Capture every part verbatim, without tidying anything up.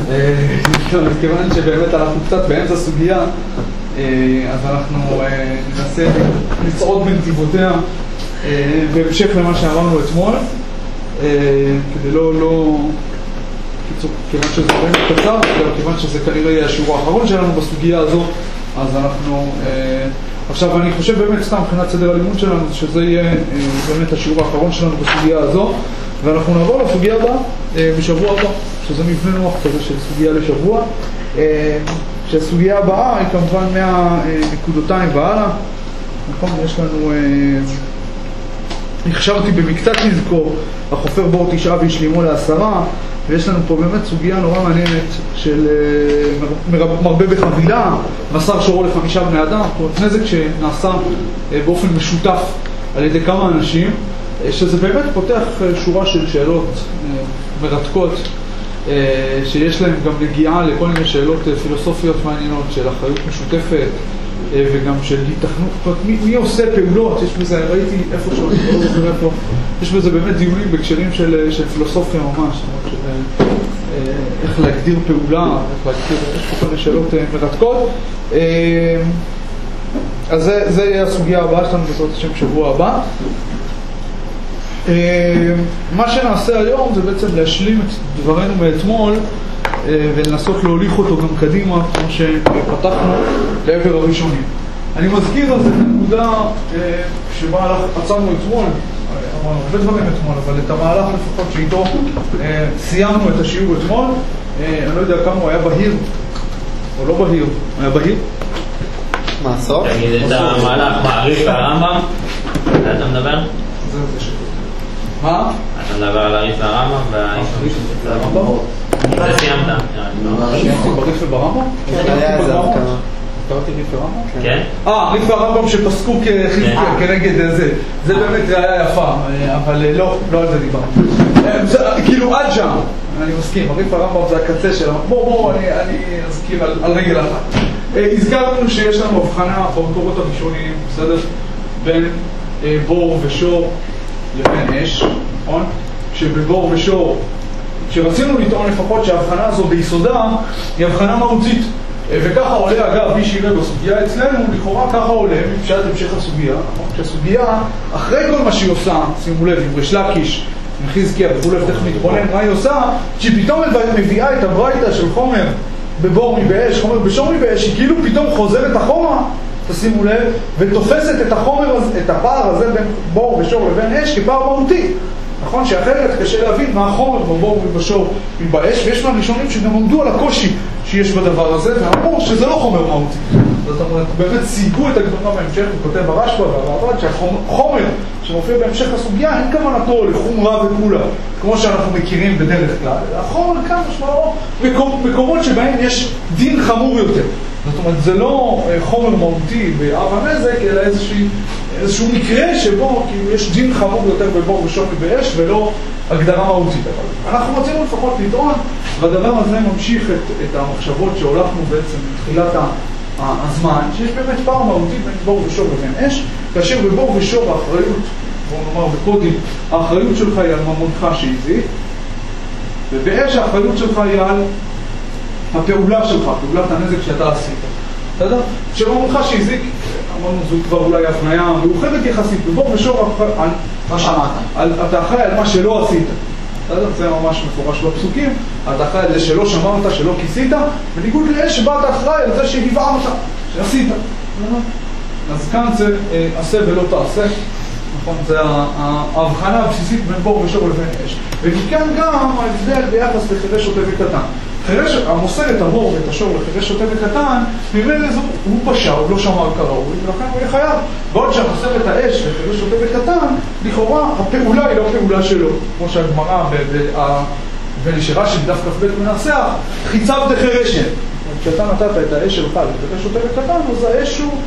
כיוון שבאמת אנחנו קצת באמצע סוגיה, אז אנחנו ננסה לצעוד בנתיבותיה בהמשך למה שאמרנו אתמול, כדי לא, לא, כיוון שזה באמת קצר, כיוון שזה כנראה יהיה השיעור האחרון שלנו בסוגיה הזו, אז אנחנו, עכשיו אני חושב באמת סתם מבחינת סדר הלימוד שלנו, שזה יהיה באמת השיעור האחרון שלנו בסוגיה הזו, ואנחנו נעבור לסוגיה הבאה בשבוע הבא, שזה מבנה נוח כזה של סוגיה לשבוע, שהסוגיה הבאה היא כמובן מהנקודותיים והלאה. נכון, יש לנו, הכשרתי במקצת נזכור, החופר בור תשעה והשלימו לעשרה, ויש לנו פה באמת סוגיה נורא מעניינת של מרבה בחבילה, מסר שורו לחמישה בני אדם, נזק שנעשה באופן משותף על ידי כמה אנשים, שזה באמת פותח שורה של שאלות מרתקות, שיש להם גם נגיעה לכל מיני שאלות פילוסופיות מעניינות של אחריות משותפת וגם של התכנות, מי, מי עושה פעולות, יש בזה, ראיתי איפה שעושים פה, יש בזה באמת דיונים בקשרים של, של פילוסופיה ממש, של איך להגדיר פעולה, איך להגדיר, יש פה כל מיני שאלות מרתקות. אז זה, זה יהיה הסוגיה הבאה שלנו בעזרת השם שבוע הבא. מה שנעשה היום זה בעצם להשלים את דברנו מאתמול ולנסות להוליך אותו גם קדימה כמו שפתחנו לעבר הראשונים. אני מזכיר על זה נקודה שבה עצרנו אתמול, אמרנו הרבה דברים אתמול, אבל את המהלך לפחות שאיתו סיימנו את השיעור אתמול. אני לא יודע כמה הוא היה בהיר או לא בהיר, היה בהיר? מה הסוף? תגיד את המהלך מעריך והרמב"ם, אתה מדבר? זה זה שכות. מה? אתה מדבר על הריף והרמב"ם והאיש זה הרמב"ם? זה סיימת? סיימתי בריף וברמב"ם? קראתי ריף ורמב"ם? כן? אה, ריף ורמב"ם שפסקו כנגד זה. זה באמת ראיה יפה, אבל לא, לא על זה דיברנו. כאילו עד שם, אני מסכים, הריף ורמב"ם זה הקצה שלנו. בואו, בואו, אני אזכיר על רגל אחת. הזכרנו שיש לנו הבחנה במקורות הראשוניים, בסדר? בין בור ושור לבין אש, נכון? שבבור ושור, כשרצינו לטעון לפחות שההבחנה הזו ביסודה היא הבחנה מהותית, וככה עולה אגב מי שיראה בסוגיה אצלנו, לכאורה ככה עולה מפשט המשך הסוגיה, נכון? שהסוגיה אחרי כל מה שהיא עושה, שימו לב, עם ריש לקיש, עם חזקיה וכולי ותכף נתבונן מה היא עושה, שפתאום מביאה את הברייתא של חומר בבור מבאש, חומר בשור מבאש, היא כאילו פתאום חוזרת אחורה, תשימו לב, ותופסת את החומר, את הפער הזה בין בור ושור לבין אש כפער מהותי. נכון שאחרת קשה להבין מה החומר בבור ובשור מבאש, ויש לנו ראשונים שגם עומדו על הקושי שיש בדבר הזה, ואמרו שזה לא חומר מהותי. זאת אומרת, באמת סייגו את הגמרא בהמשך, הוא כותב הרשב"א והרב"ד שהחומר שמופיע בהמשך הסוגיה אין כוונתו לחומרה וכולה, כמו שאנחנו מכירים בדרך כלל. החומר כאן משמעו מקומות שבהם יש דין חמור יותר. זאת אומרת, זה לא חומר מהותי באב הנזק, אלא איזושהי, איזשהו מקרה שבו כאילו, יש דין חמור יותר בבור ושור מבאש ולא הגדרה מהותית. אבל אנחנו רצינו לפחות לטעון, והדבר הזה ממשיך את, את המחשבות שהולכנו בעצם מתחילת הזמן, שיש באמת פער מהותי בין בור ושור לבין אש, כאשר בבור ושור האחריות, בואו נאמר בקודים, האחריות שלך היא על ממונך שהזיק, ובאש האחריות שלך היא על הפעולה שלך, פעולת הנזק שאתה עשית. בסדר? שממונך שהזיק, אמרנו זו כבר אולי הפניה מאוחדת יחסית, בבור ושור על מה שמעת? אתה אחראי על מה שלא עשית. זה ממש מפורש בפסוקים, אתה אחראי על זה שלא שמרת, שלא כיסית, בניגוד לאש שבה אתה אחראי על זה שהבערת, שעשית. אז כאן זה עשה ולא תעשה, נכון? זה ההבחנה הבסיסית בין בור ושור לבין אש. וכאן גם ההבדל ביחס לחירש שוטה וקטן. חירש, המוסר את הבור ואת השור לחירש שוטה וקטן, ממילא הוא פשע, הוא לא שמר כראוי, ולכן הוא יהיה חייב. בעוד שהמוסר את האש לחירש שוטה וקטן, לכאורה הפעולה היא לא פעולה שלו. כמו שהגמרא ונשארה של דף כ"ב מנסח, חיצב דחירשן. כשאתה נתת את האש שלך לחירש שוטה וקטן, אז האש הוא...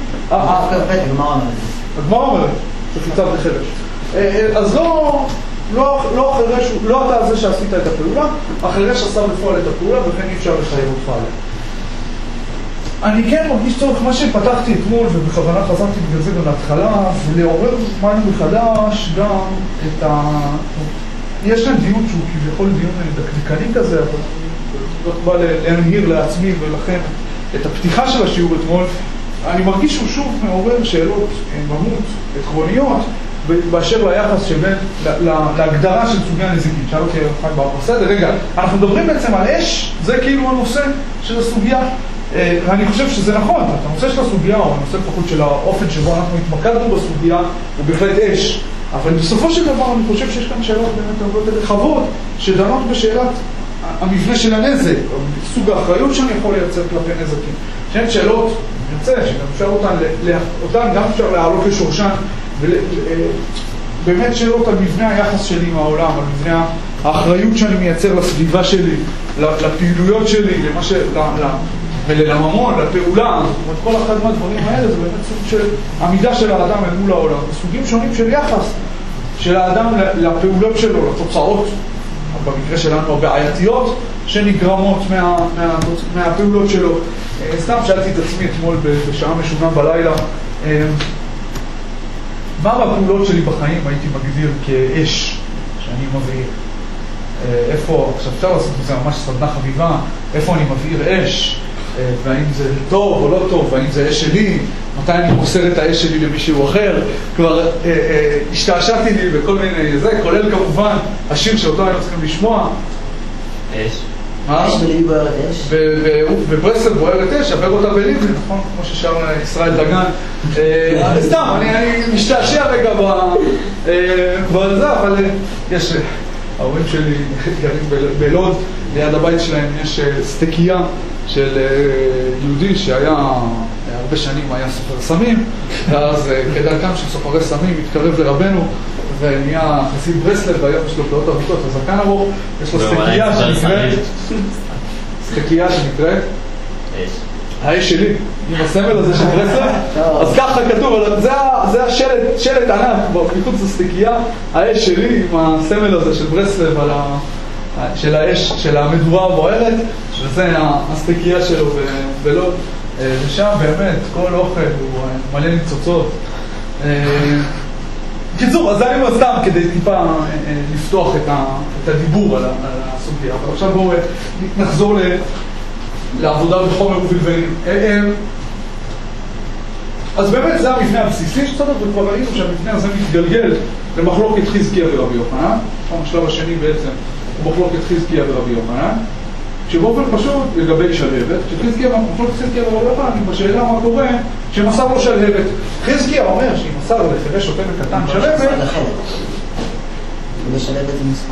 הגמרא אומרת, זה חיצב דחירש. אז לא... לא, לא החירש, לא אתה זה שעשית את הפעולה, החירש עשה בפועל את הפעולה, וכן אי אפשר לחייב אותך עליה. אני כן מרגיש צורך, מה שפתחתי אתמול, ובכוונה חזרתי בגלל זה גם להתחלה, זה לעורר מים מחדש גם את ה... יש להם דיון שהוא כביכול דיון דקדקני כזה, אבל רק בא להנהיר לעצמי ולכן את הפתיחה של השיעור אתמול, אני מרגיש שהוא שוב מעורר שאלות מהות, עקרוניות, באשר ליחס שבין, להגדרה של סוגי הנזיקים. שאל אותי חיים בר, בסדר, רגע, אנחנו מדברים בעצם על אש, זה כאילו הנושא של הסוגיה, ואני חושב שזה נכון, הנושא של הסוגיה, או הנושא לפחות של האופן שבו אנחנו התמקדנו בסוגיה, הוא בהחלט אש. אבל בסופו של דבר אני חושב שיש כאן שאלות באמת הרבה יותר רחבות, שדנות בשאלת המבנה של הנזק, או סוג האחריות שאני יכול לייצר כלפי נזקים. שהן שאלות, אני רוצה, שגם אפשר אותן, אותן גם אפשר להעלות לשורשן, ובאמת שאלות על מבנה היחס שלי עם העולם, על מבנה האחריות שאני מייצר לסביבה שלי, לפעילויות שלי, למה ש... ולממון, לפעולה, זאת אומרת, כל אחד מהדברים האלה זה באמת סוג של עמידה של האדם אל מול העולם, סוגים שונים של יחס של האדם לפעולות שלו, לתוצאות, במקרה שלנו הבעייתיות, שנגרמות מה, מה, מהפעולות שלו. סתם שאלתי את עצמי אתמול בשעה משונה בלילה, מה בפעולות שלי בחיים הייתי מגדיר כאש שאני מבעיר? איפה, עכשיו אפשר לעשות את זה ממש סדנה חביבה, איפה אני מבעיר אש? והאם זה טוב או לא טוב, והאם זה אש שלי, מתי אני מוסר את האש שלי למישהו אחר, כבר אה, אה, השתעשעתי לי בכל מיני זה, כולל כמובן השיר שאותו היינו צריכים לשמוע. אש. אש בליבי בוערת אש. וברסלב בוערת אש, עבר אותה בליבי, נכון? כמו ששר ישראל דגן. סתם, אני משתעשע רגע בזה, אבל יש... ההורים שלי גרים בלוד, ליד הבית שלהם יש סטקייה של יהודי שהיה הרבה שנים היה סופר סמים, ואז כדרכם של סופרי סמים התקרב לרבנו ונהיה חסיד ברסלב, והיום יש לו פלאות ארוכות וזקן ארוך, יש לו סטקייה שנקראת סטקייה שנקראת האש שלי, עם הסמל הזה של ברסלב, אז ככה כתוב, זה השלט ענק, מחוץ לסטקייה, האש שלי עם הסמל הזה של ברסלב על ה... של האש, של המדורה הבוערת, וזה הסטקייה שלו בלוד, ושם באמת כל אוכל הוא מלא ניצוצות. קיצור, אז היינו סתם כדי טיפה לפתוח את הדיבור על הסוגיה, אבל עכשיו בואו נחזור לעבודה בחומר ובלבנים. אז באמת זה המבנה הבסיסי שצדק, וכבר ראינו שהמבנה הזה מתגלגל למחלוקת חזקיה ורבי יוחנן, השלב השני בעצם הוא מחלוקת חזקיה ורבי יוחנן, שבאופן פשוט לגבי שלהבת, שחזקיה מחלוקת חזקיה ורבי יוחנן, בשאלה מה קורה שמסר לו שלהבת. חזקיה אומר שאם מסר לחירש או תבן קטן שלהבת, ובשלהבת זה מספר.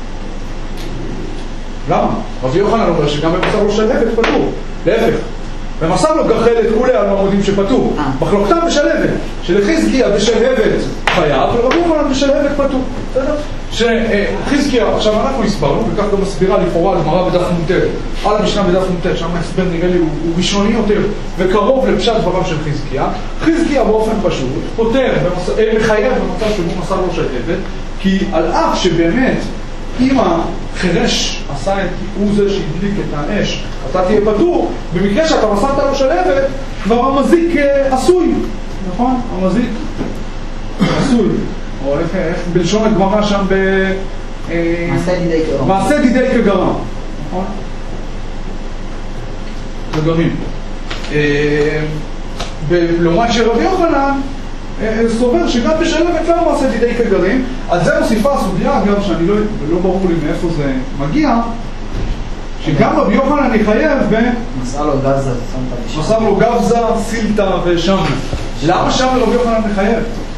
למה? רבי יוחנן אומר שגם במסר לו שלהבת פטור, להפך. ומסר לו גחלת כולי על מעמודים שפטור. מחלוקתם בשלהבת, שלחזקיה בשלהבת חייב, ורבי יוחנן בשלהבת פטור. שחזקיה, עכשיו אנחנו הסברנו, וכך גם מסבירה לכאורה למראה בדף מונטר, על המשנה בדף מונטר, שם ההסבר נראה לי הוא, הוא ראשוני יותר, וקרוב לפשט דבריו של חזקיה. חזקיה באופן פשוט פותר, מחייב במצב שבו מסר לו שלהבת, כי על אף שבאמת אם החירש עשה את, הוא זה שהדליק את האש, אתה תהיה פטור, במקרה שאתה מסרת לו שלהבת, כבר המזיק עשוי, נכון? המזיק עשוי, או איך, איך בלשון הגמרא שם ב... מעשה דידי כגרם. מעשה דידי כגרם, נכון? כגרים. לעומת שרבי יוחנן, סובר שגם בשלהבת לא מעשה דידי כגרים, על זה מוסיפה הסוגיה, אגב, שאני לא, לא ברור לי מאיפה זה מגיע, שגם רבי יוחנן יחייב ב... מסר לו גבזה, מסר לו גבזה, סילטה ושמנה. למה שם רבי יוחנן מחייב?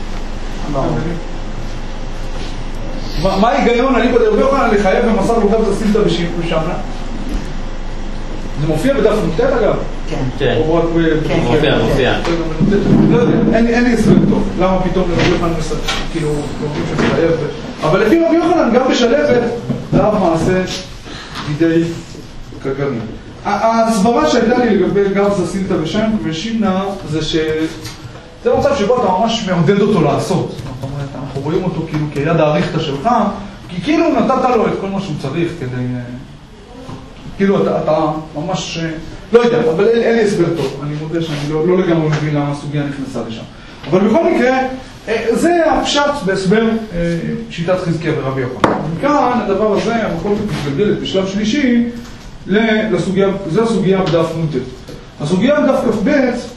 מה ההיגיון? אני בדרך רבי יוחנן לחייב ומסר לו גבזה, סילטה ושמנה? זה מופיע בדף מוטט אגב? כן. כן. מופיע, מופיע. אין לי הסבר טוב. למה פתאום לרבי יוחנן כאילו אומרים שמחייב? אבל לפי רבי יוחנן גם בשלהבת לאו מעשה דידי כגרים. הסברה שהייתה לי לגבי גבזה, סילטה ושימנה זה ש... זה מצב שבו אתה ממש מעודד אותו לעשות. זאת אומרת, אנחנו רואים אותו כאילו כיד האריכתא שלך, כי כאילו נתת לו את כל מה שהוא צריך כדי... כאילו אתה, אתה ממש... לא יודע, אבל אין, אין לי הסבר טוב. אני מודה שאני לא, לא לגמרי מבין למה הסוגיה נכנסה לשם. אבל בכל מקרה, זה הפשט בהסבר שיטת חזקיה ורבי יוחנן. מכאן הדבר הזה, המחלוקת מתגלגלת בשלב שלישי, לסוגיה, זו הסוגיה בדף נ"ט. הסוגיה בדף כ"ב,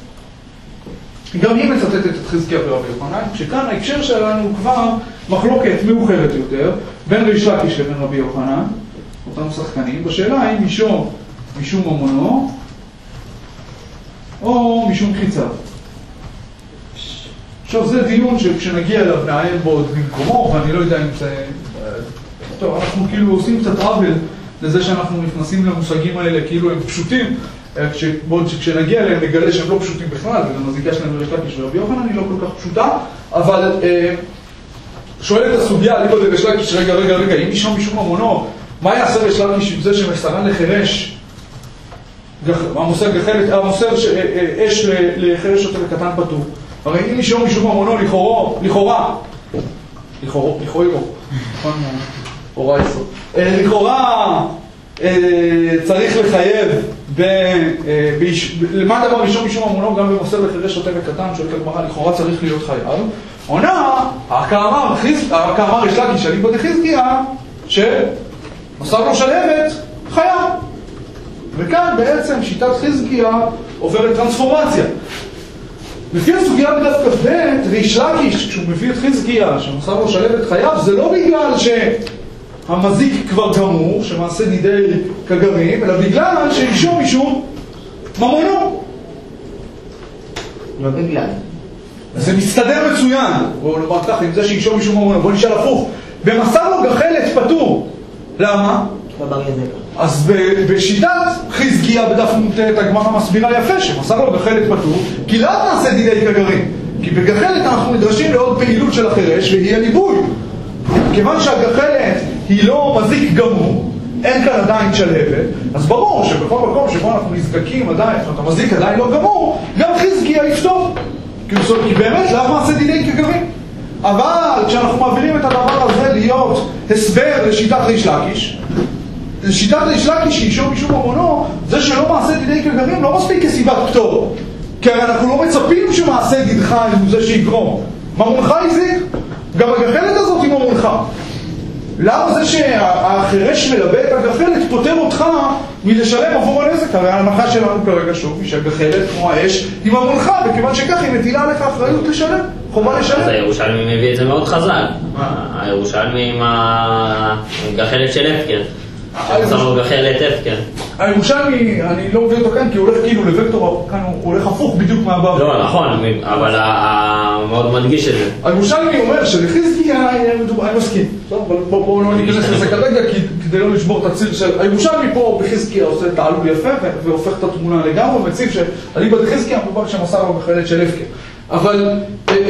גם היא מצטטת את חזקיה ורבי יוחנן, שכאן ההקשר שלנו הוא כבר מחלוקת מאוחרת יותר, בין ריש לקיש לבין רבי יוחנן, אותם שחקנים, בשאלה האם משום, משום ממונו, או משום חיציו. עכשיו זה דיון שכשנגיע אליו נעיין בו עוד במקומו, ואני לא יודע אם זה... טוב, אנחנו כאילו עושים קצת עוול לזה שאנחנו נכנסים למושגים האלה כאילו הם פשוטים, בעוד שכשנגיע אליהם נגלה שהם לא פשוטים בכלל, וגם הזיקה שלהם לריש לקיש ורבי יוחנן היא לא כל כך פשוטה, אבל אה, שואלת הסוגיה, אליבא דריש לקיש, רגע, רגע, רגע, אם משום משום ממונו, מה יעשה ריש לקיש עם זה שמסרן לחרש, המוסר גחלת, המוסר אש לחרש אותו לקטן פטור? הרי אם משום משום ממונו לכאורה, לכאורה, לכאורה, לכאורה, לכאורה, לכאורה, צריך לחייב, למה דבר ראשון משום ממונו גם במוסר לחרש שוטה וקטן, שואלת הגמרא, לכאורה צריך להיות חייב. עונה, הכאמר ריש לקיש אליבא דחזקיה, שמסר לו שלהבת, חייב. וכאן בעצם שיטת חזקיה עוברת טרנספורמציה. לפי הסוגיה בדף כ"ב, ריש לקיש, כשהוא מביא את חזקיה, שמסר לו שלהבת חייב, זה לא בגלל שהמזיק כבר גמור, שמעשה נידי כגמים, אלא בגלל שאישו משום ממונו. לא בגלל. זה מסתדר מצוין, בואו נאמר ככה, עם זה שאישו משום ממונו. בואו נשאל הפוך. במסר לו גחלת פטור. למה? אז בשיטת חזקיה בדף נ"ט הגמרא מסבירה יפה שמסר לו גחלת פטור, כי לאו נעשה דידי כגרים, כי בגחלת אנחנו נדרשים לעוד פעילות של החרש והיא הליבוי. כיוון שהגחלת היא לא מזיק גמור, אין כאן עדיין שלהבת, אז ברור שבכל מקום שבו אנחנו נזקקים עדיין, זאת אומרת המזיק עדיין לא גמור, גם חזקיה יפתור, כי באמת לאו נעשה דידי כגרים. אבל כשאנחנו מעבירים את הדבר הזה להיות הסבר לשיטת ריש לקיש, שיטת ריש לקיש שאישו משום ממונו, זה שלא מעשה דידי כגרים לא מספיק כסיבת פטור, כי אנחנו לא מצפים שמעשה דידך הוא זה שיגרום. ממונך הזיק, גם הגחלת הזאת היא ממונך. למה זה שהחרש מלווה את הגחלת פותר אותך מלשלם עבור הנזק? הרי ההנחה שלנו כרגע שוב היא שהגחלת כמו האש היא ממונך, וכיוון שכך היא מטילה עליך אחריות לשלם, חובה לשלם. אז הירושלמי מביא את זה מאוד חזק. הירושלמי עם הגחלת של הפקר. שמסר לו גחלת הפקר. הירושלמי, אני לא מביא אותו כאן כי הוא הולך כאילו לוקטור, כאן הוא הולך הפוך בדיוק מהבא. לא, נכון, אבל מאוד מדגיש את זה. הירושלמי אומר שלחזקיה אני מסכים. בואו לא ניכנס לזה כרגע כדי לא לשבור את הציר של... הירושלמי פה בחזקיה עושה תעלול יפה והופך את התמונה לגמרי ומציב שאליבא דחזקיה מדובר שמסר לו גחלת של הפקר. אבל...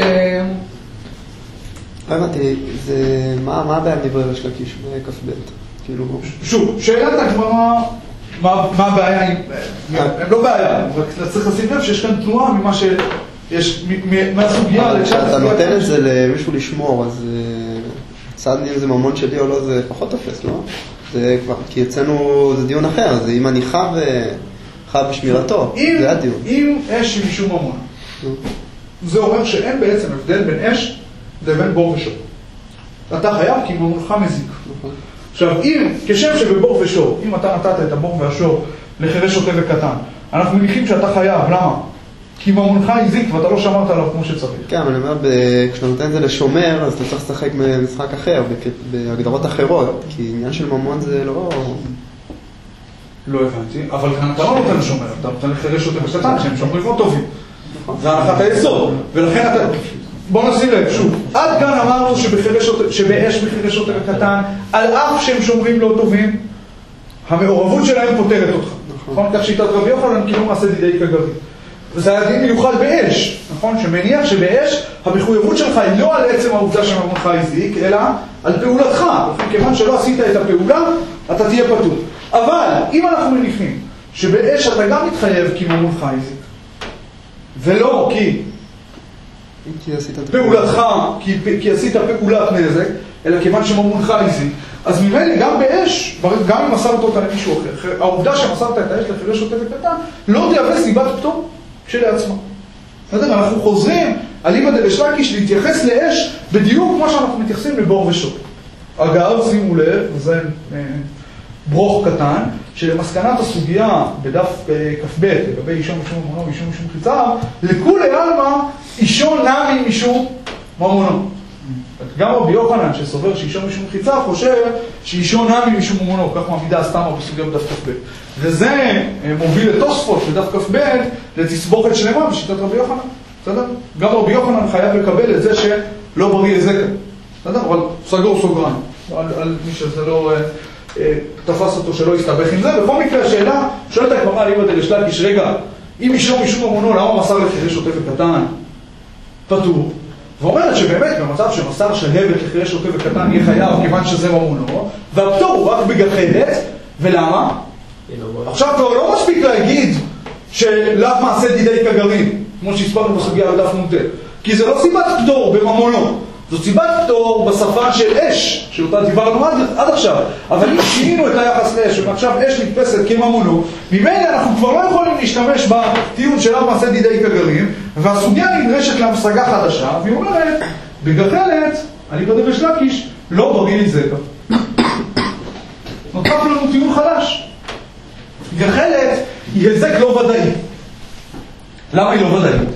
הבנתי, מה הבעיה מדברי ריש לקיש בכ"ב? שוב, שאלת הגמרא, מה הבעיה? הם לא בעיה, רק צריך לשים לב שיש כאן תנועה ממה שיש, מהסוגיה... אבל כשאתה נותן את זה למישהו לשמור, אז צד לי אם זה ממון שלי או לא, זה פחות תופס, לא? זה כבר, כי אצלנו זה דיון אחר, זה אם אני חב בשמירתו, זה הדיון. אם אש היא משום ממון, זה אומר שאין בעצם הבדל בין אש לבין בור ושור. אתה חייב כי ממונך מזיק. עכשיו, אם, כשם שבבור ושור, אם אתה נתת את הבור והשור לחרש שוטה וקטן, אנחנו מניחים שאתה חייב, למה? כי ממונך הזיק ואתה לא שמרת עליו כמו שצריך. כן, אבל אני אומר, כשאתה נותן את זה לשומר, אז אתה צריך לשחק במשחק אחר, בהגדרות אחרות, כי עניין של ממון זה לא... לא הבנתי, אבל כאן אתה לא נותן לשומר, אתה נותן לחרש שוטה וקטן, שהם שומרים לא טובים. זה הנחת היסוד, ולכן אתה... בואו נשים לב, שוב, עד כאן אמרנו שבאש בחרש שוטה וקטן, על אף שהם שומרים לא טובים, המעורבות שלהם פותרת אותך. נכון? כך שיטת רבי יוחנן כאילו מעשה דידי כגרים. וזה היה דין מיוחד באש, נכון? שמניח שבאש המחויבות שלך היא לא על עצם העובדה שממונך הזיק, אלא על פעולתך. כיוון שלא עשית את הפעולה, אתה תהיה פטור. אבל אם אנחנו מניחים שבאש אתה גם מתחייב כי ממונך הזיק, ולא כי פעולתך, כי, כי עשית פעולת נזק, אלא כיוון שממונך הזיק, אז ממילא גם באש, גם אם מסרת אותה למישהו אחר, העובדה שמסרת את האש לחרש שוטה וקטן, לא תהווה סיבת פטור כשלעצמה. אנחנו חוזרים אליבא דריש לקיש להתייחס לאש בדיוק כמו שאנחנו מתייחסים לבור ושור. אגב, שימו לב, זה ברוך קטן, שלמסקנת הסוגיה בדף כ"ב, לגבי אישון משום ממונו ואישון משום חיציו, לכולי עלמא אישון נמי משום ממונו. גם רבי יוחנן שסובר שאישון משום חיציו חושב שאישון נמי משום ממונו, כך מעמידה הסתמה בסוגיה בדף כ"ב. וזה מוביל לתוספות בדף כ"ב לתסבוכת שלמה בשיטת רבי יוחנן. בסדר? גם רבי יוחנן חייב לקבל את זה שלא בריא הזקן. בסדר? אבל סגור סוגריים. על, על מי שזה לא אה, אה, תפס אותו שלא יסתבך עם זה. בכל מקרה השאלה, שואלת הגמרא על אימא דריש לקיש, רגע, אם אישור משום ממונו, למה מסר לחירש שוטה וקטן פטור? ואומרת שבאמת במצב שמסר שלהבת לחירש שוטה וקטן יהיה חייב כיוון שזה ממונו, והפטור הוא רק בגחלת, ולמה? עכשיו כבר לא מספיק להגיד שלאו מעשה דידי כגרים, כמו שהסברנו בסוגיה בדף נ"ט, כי זה לא סיבת פטור בממונו, זו סיבת פטור בשפה של אש, שאותה דיברנו עד, עד עכשיו. אבל אם שינינו את היחס לאש, ועכשיו אש נתפסת כממונו, ממילא אנחנו כבר לא יכולים להשתמש בטיעון של לאו מעשה דידי כגרים, והסוגיה נדרשת להמשגה חדשה, והיא אומרת, בגחלת, על אימא דריש לקיש, לא בריא לי זקה. נותק לנו טיעון חדש. גחלת היא היזק לא ודאי. למה היא לא ודאית?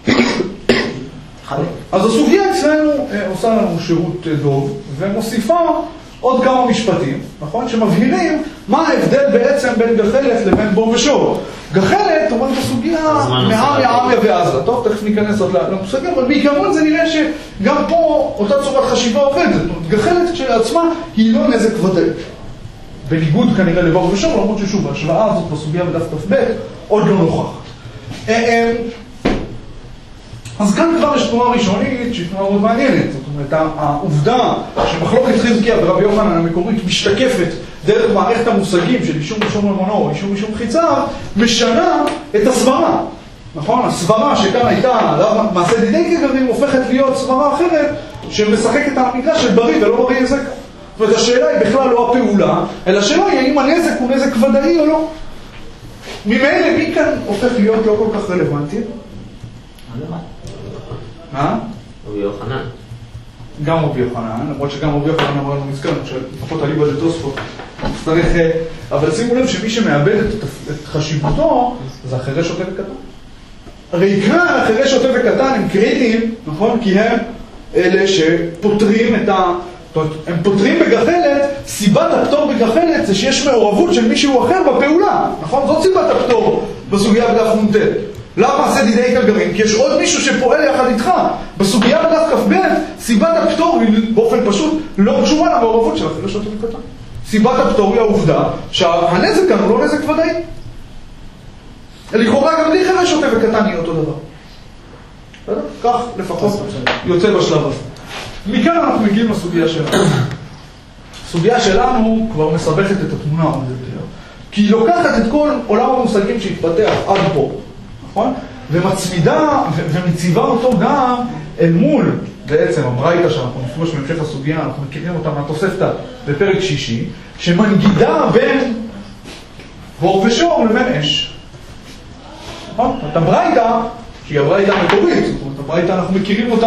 אז הסוגיה אצלנו עושה לנו שירות דוב ומוסיפה עוד כמה משפטים, נכון? שמבהירים מה ההבדל בעצם בין גחלת לבין בור ושור. גחלת אומרת הסוגיה מעמיה עמיה ועזה. טוב, תכף ניכנס עוד למושגים, אבל בעיקרון זה נראה שגם פה אותה צורת חשיבה עובדת. גחלת כשלעצמה היא לא נזק ודאי. בניגוד כנראה לבור ושור, למרות ששוב, ההשוואה הזאת בסוגיה בדף כ"ב עוד לא נוכחת. אז כאן כבר יש תנועה ראשונית שהיא תנועה מאוד מעניינת. זאת אומרת, העובדה שמחלוקת חזקיה ורבי יוחנן המקורית משתקפת דרך מערכת המושגים של אישור משום ממונו או אישור משום חיציו, משנה את הסברה. נכון? הסברה שכאן הייתה מעשה דידי כגרים הופכת להיות סברה אחרת שמשחקת את העמידה של בריא ולא בריא זקה. זאת אומרת, השאלה היא בכלל לא הפעולה, אלא השאלה היא האם הנזק הוא נזק ודאי או לא. ממילא מי כאן הופך להיות לא כל כך רלוונטי? מה? רבי יוחנן. גם רבי יוחנן, למרות שגם רבי יוחנן אמר לנו מזכרנו, שלפחות אליבא דתוספות, צריך, אבל שימו לב שמי שמאבד את חשיבותו, זה החירש שוטה וקטן. הרי עיקרן החירש שוטה וקטן הם קריטיים, נכון? כי הם אלה שפותרים את ה... הם פותרים בגחלת, סיבת הפטור בגחלת זה שיש מעורבות של מישהו אחר בפעולה, נכון? זאת סיבת הפטור בסוגיה בדף נ"ט. למה מעשה דידי כגרים? כי יש עוד מישהו שפועל יחד איתך. בסוגיה בדף כ"ב, סיבת הפטור היא באופן פשוט לא קשורה למעורבות של החירש שוטה וקטן. סיבת הפטור היא העובדה שהנזק כאן הוא לא נזק ודאי. לכאורה גם לי חירש שוטה וקטן יהיה אותו דבר. כך לפחות יוצא בשלב הזה. מכאן אנחנו מגיעים לסוגיה שלנו. הסוגיה שלנו כבר מסבכת את התמונה עוד יותר, כי היא לוקחת את כל עולם המושגים שהתפתח עד פה, נכון? ומצמידה ומציבה אותו גם אל מול, בעצם הברייתא שאנחנו נפגוש בהמשך הסוגיה, אנחנו מכירים אותה מהתוספתא בפרק שישי, שמנגידה בין בור ושור לבין אש. נכון? את הברייתא, שהיא הברייתא המקורית, זאת אומרת, הברייתא אנחנו מכירים אותה,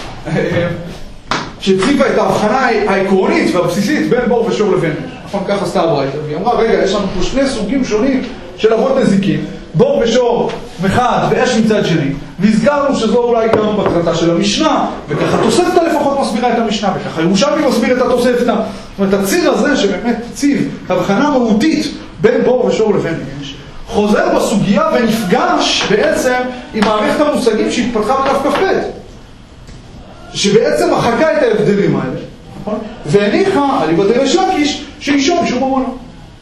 שהציבה את ההבחנה העקרונית והבסיסית בין בור ושור לבין אש. נכון, כך עשתה הברייתא, והיא אמרה, רגע, יש לנו פה שני סוגים שונים של אבות נזיקים, בור ושור מחד ואש מצד שני, והזכרנו שזו אולי גם מטרתה של המשנה, וככה תוספתא לפחות מסבירה את המשנה, וככה ירושלמי מסביר את התוספתא. זאת אומרת, הציר הזה שבאמת ציב הבחנה מהותית בין בור ושור לבין אש, חוזר בסוגיה ונפגש בעצם עם מערכת המושגים שהתפתחה בדף כ"ב, שבעצם מחקה את ההבדלים האלה, נכון? והניחה אליבא דריש לקיש שאישור משום ממונו.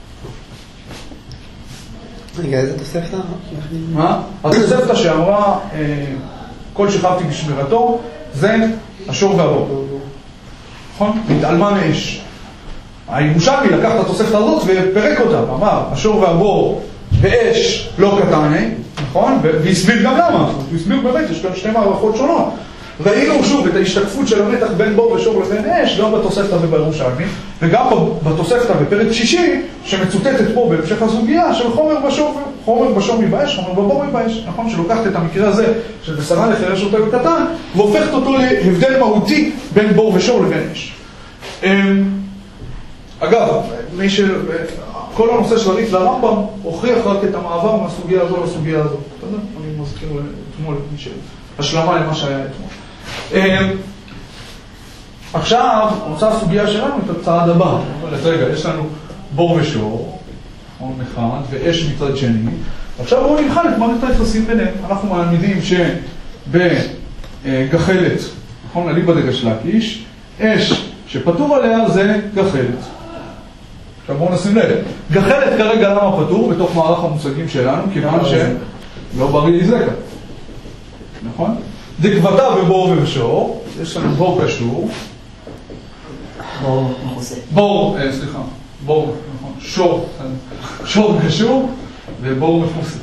רגע, איזה תוספתא? מה? התוספתא שאמרה, כל שכבתי בשמירתו, זה השור והבור. נכון? התעלמה מאש. הירושלמי לקח את התוספתא הזאת ופרק אותה, אמר, השור והבור באש לא קטני, נכון? והסביר גם למה. הוא הסביר באמת, יש כאן שתי מערכות שונות. ראינו שוב את ההשתקפות של המתח בין בור ושור לבין אש, גם בתוספתא ובירושלמי, וגם בתוספתא בפרק שישי, שמצוטטת פה בהמשך הסוגיה של חומר בשור, חומר בשור מבאש, חומר בבור מבאש, נכון? שלוקחת את המקרה הזה של בשרה לחירש שוטה וקטן, והופכת אותו להבדל מהותי בין בור ושור לבין אש. אגב, מי ש... כל הנושא של הרי"ף והרמב"ם הוכיח רק את המעבר מהסוגיה הזו לסוגיה הזו. אתה יודע? אני מזכיר אתמול השלמה למה שהיה אתמול. עכשיו, רוצה הסוגיה שלנו את הצעד הבא. רגע, יש לנו בור ושור, אחד, ואש מצד שני. עכשיו בואו נבחן את מערכת היחסים ביניהם. אנחנו מעמידים שבגחלת, נכון, אליבא דריש אש שפטור עליה זה גחלת. עכשיו בואו נשים לב. גחלת כרגע למה פטור בתוך מערך המושגים שלנו? כיוון שלא בריא זקה. נכון? דקבתה ובור ושור, יש לנו בור קשור. בור מחוסה. בור, סליחה, בור, נכון, שור, שור קשור ובור מחוסה.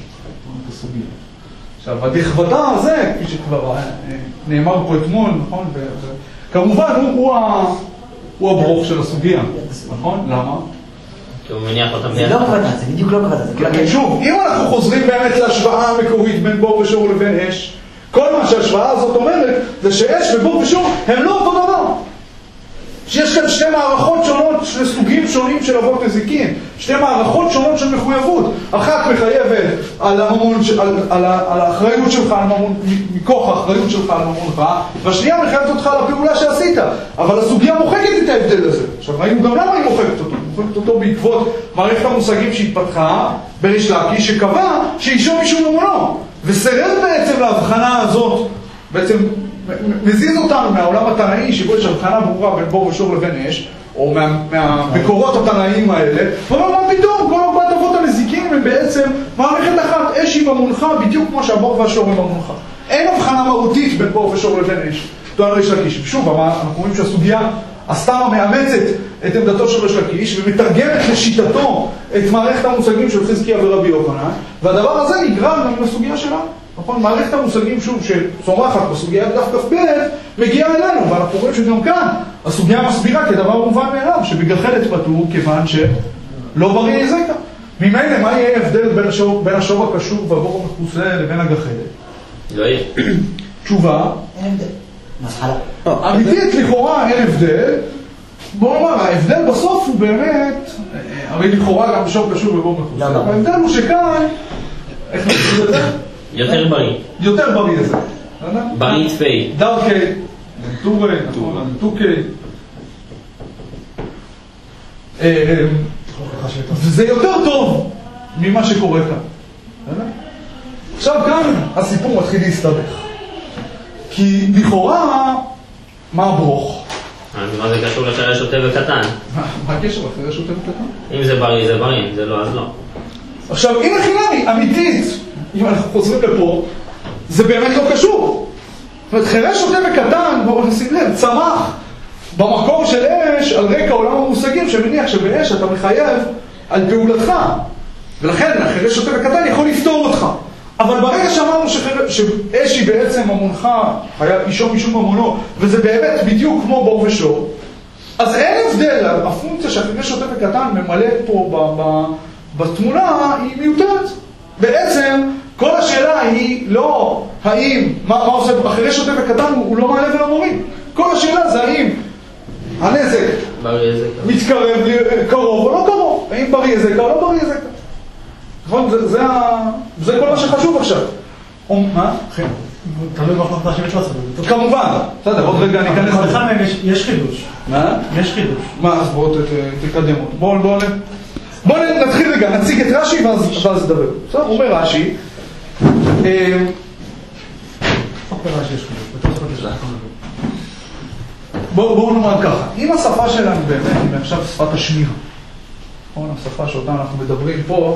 עכשיו, הדכבתה הזה, כפי שכבר נאמר פה אתמול, נכון? כמובן, הוא, הוא, הוא הברוך של הסוגיה, נכון? למה? כי הוא מניח אותם זה לא כבדה, זה בדיוק לא כבדה, זה כן, שוב, אם אנחנו חוזרים באמת להשוואה המקורית בין בור ושור לבין אש, כל מה שההשוואה הזאת אומרת זה שאש ובור ושור הם לא אותו דבר. שיש כאן שתי מערכות שונות, שני סוגים שונים של אבות נזיקין, שתי מערכות שונות של מחויבות. אחת מחייבת על, הממון, על, על, על האחריות שלך, על ממון, מכוח האחריות שלך על ממונך, והשנייה מחייבת אותך על הפעולה שעשית. אבל הסוגיה מוחקת את ההבדל הזה. עכשיו ראינו גם למה היא מוחקת אותו. מוחקת אותו בעקבות מערכת המושגים שהתפתחה בריש לקיש, שקבע שאישו מישהו ממונו. וסירב בעצם להבחנה הזאת, בעצם מזיז אותנו מהעולם התנאי שבו יש הבחנה ברורה בין בור ושור לבין אש, או מה, מהמקורות התנאיים האלה, ואומר מה פתאום, כל ארבעת אבות הנזיקים הם בעצם מערכת אחת, אש היא ממונך בדיוק כמו שהבור והשור הם ממונך. אין הבחנה מהותית בין בור ושור לבין אש. טוען ריש לקיש. ושוב, אנחנו רואים שהסוגיה הסתמה מאמצת את עמדתו של ריש לקיש ומתרגמת לשיטתו את מערכת המושגים של חזקיה ורבי יוחנן, והדבר הזה נגרם גם לסוגיה שלנו. נכון? מערכת המושגים שוב שצומחת בסוגיה דף כ"ב מגיעה אלינו, ואנחנו רואים שגם כאן הסוגיה מסבירה כדבר מובן מאליו שבגחלת פטור כיוון שלא בריא זקה. ממילא מה יהיה ההבדל בין השור, בין השור הקשור והבור המכוסה לבין הגחלת? לא יהיה. תשובה? אין הבדל. מסחלה. אמיתית לכאורה אין הבדל. בוא נאמר, ההבדל בסוף הוא באמת, הרי לכאורה גם שור קשור ובור מכוסה. ההבדל הוא שכאן, איך נגיד את זה? יותר בריא. יותר בריא זה. בריא תפי. דרכי, טורי, טוקי. וזה יותר טוב ממה שקורה כאן. עכשיו כאן הסיפור מתחיל להסתבך. כי לכאורה, מה הברוך? מה זה קשור לחירש שוטה וקטן? מה הקשר לחירש שוטה וקטן? אם זה בריא זה בריא, אם זה לא אז לא. עכשיו, אם החינמי אמיתית, אם אנחנו חוזרים לפה, זה באמת לא קשור. זאת אומרת, חירש שוטה וקטן, בואו נשים לב, צמח במקור של אש על רקע עולם המושגים, שמניח שבאש אתה מחייב על פעולתך. ולכן, החירש שוטה וקטן יכול לפתור אותך. אבל ברגע שאמרנו שאש היא בעצם ממונך, היה אישו משום ממונו, וזה באמת בדיוק כמו בור ושור, אז אין הבדל, הפונקציה שהחירש שוטה וקטן ממלא פה ב... ב בתמונה היא מיותרת. בעצם כל השאלה היא לא האם, מה, מה עושה החירש שוטה וקטן, הוא, הוא לא מעלה ולא מוריד. כל השאלה זה האם הנזק מתקרב קרוב או לא קרוב, האם בריא זקה או לא בריא זקה. נכון? זה, זה, זה כל מה שחשוב עכשיו. או, מה? כן. תלוי בהחלטה שיש לעשות. כמובן. בסדר, עוד רגע אני אכנס לזה. אבל יש חידוש. מה? יש חידוש. מה? אז בואו תקדם אותו. בואו, בואו. בואו נתחיל רגע, נציג את רש"י ואז, ואז נדבר. בסדר, אומר רש"י. בואו נאמר ככה, אם השפה שלנו באמת היא עכשיו שפת השמירה, השפה שאותה אנחנו מדברים פה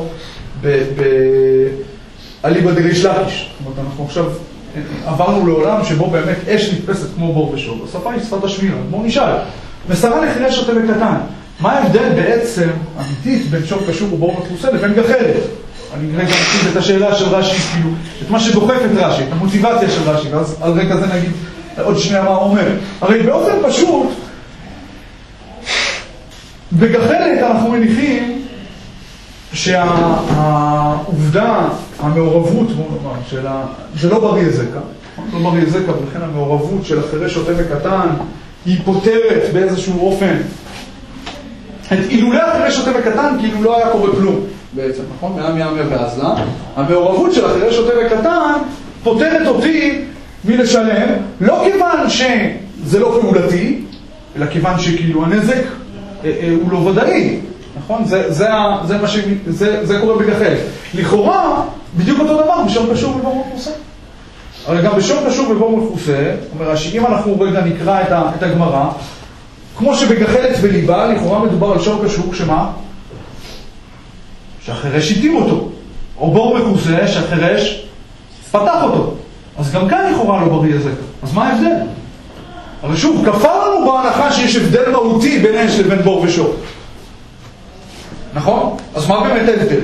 באליבא דריש לקיש, זאת אומרת, אנחנו עכשיו עברנו לעולם שבו באמת אש נתפסת כמו בור ושור, השפה היא שפת השמירה. בואו נשאל, מסרה לחירש שוטה וקטן, מה ההבדל בעצם אמיתית בין שור קשור ובור מכוסה לבין גחלת? אני רגע נציג את השאלה של רש"י, כאילו, את מה שדוחף את רש"י, את המוטיבציה של רש"י, ואז על רקע זה נגיד עוד שנייה מה אומר. הרי באופן פשוט, בגחלת אנחנו מניחים שהעובדה, המעורבות, בוא נאמר, של ה... זה לא בריא זקה, לא בריא זקה, ולכן המעורבות של החירש שוטה וקטן היא פותרת באיזשהו אופן אילולא החירש שוטה וקטן, כאילו לא היה קורה כלום בעצם, נכון? מעם יעמר ואזלה. המעורבות של החירש שוטה וקטן פותרת אותי מלשלם, לא כיוון שזה לא פעולתי, אלא כיוון שכאילו הנזק אה, אה, הוא לא ודאי, נכון? זה, זה, זה, מה ש, זה, זה קורה בגחל. לכאורה, בדיוק אותו דבר, בשור קשור ובור מכוסה. הרי גם בשור קשור ובור מכוסה, אומר שאם אנחנו רגע נקרא את, ה, את הגמרא, כמו שבגחלת וליבה, לכאורה מדובר על שור קשור, שמה? שהחירש התאים אותו. או בור מכוסה, שהחירש פתח אותו. אז גם כאן לכאורה לא בריא הזה. אז מה ההבדל? אבל שוב, כפר לנו בהנחה שיש הבדל מהותי בין אש לבין בור ושור. נכון? אז מה באמת ההבדל?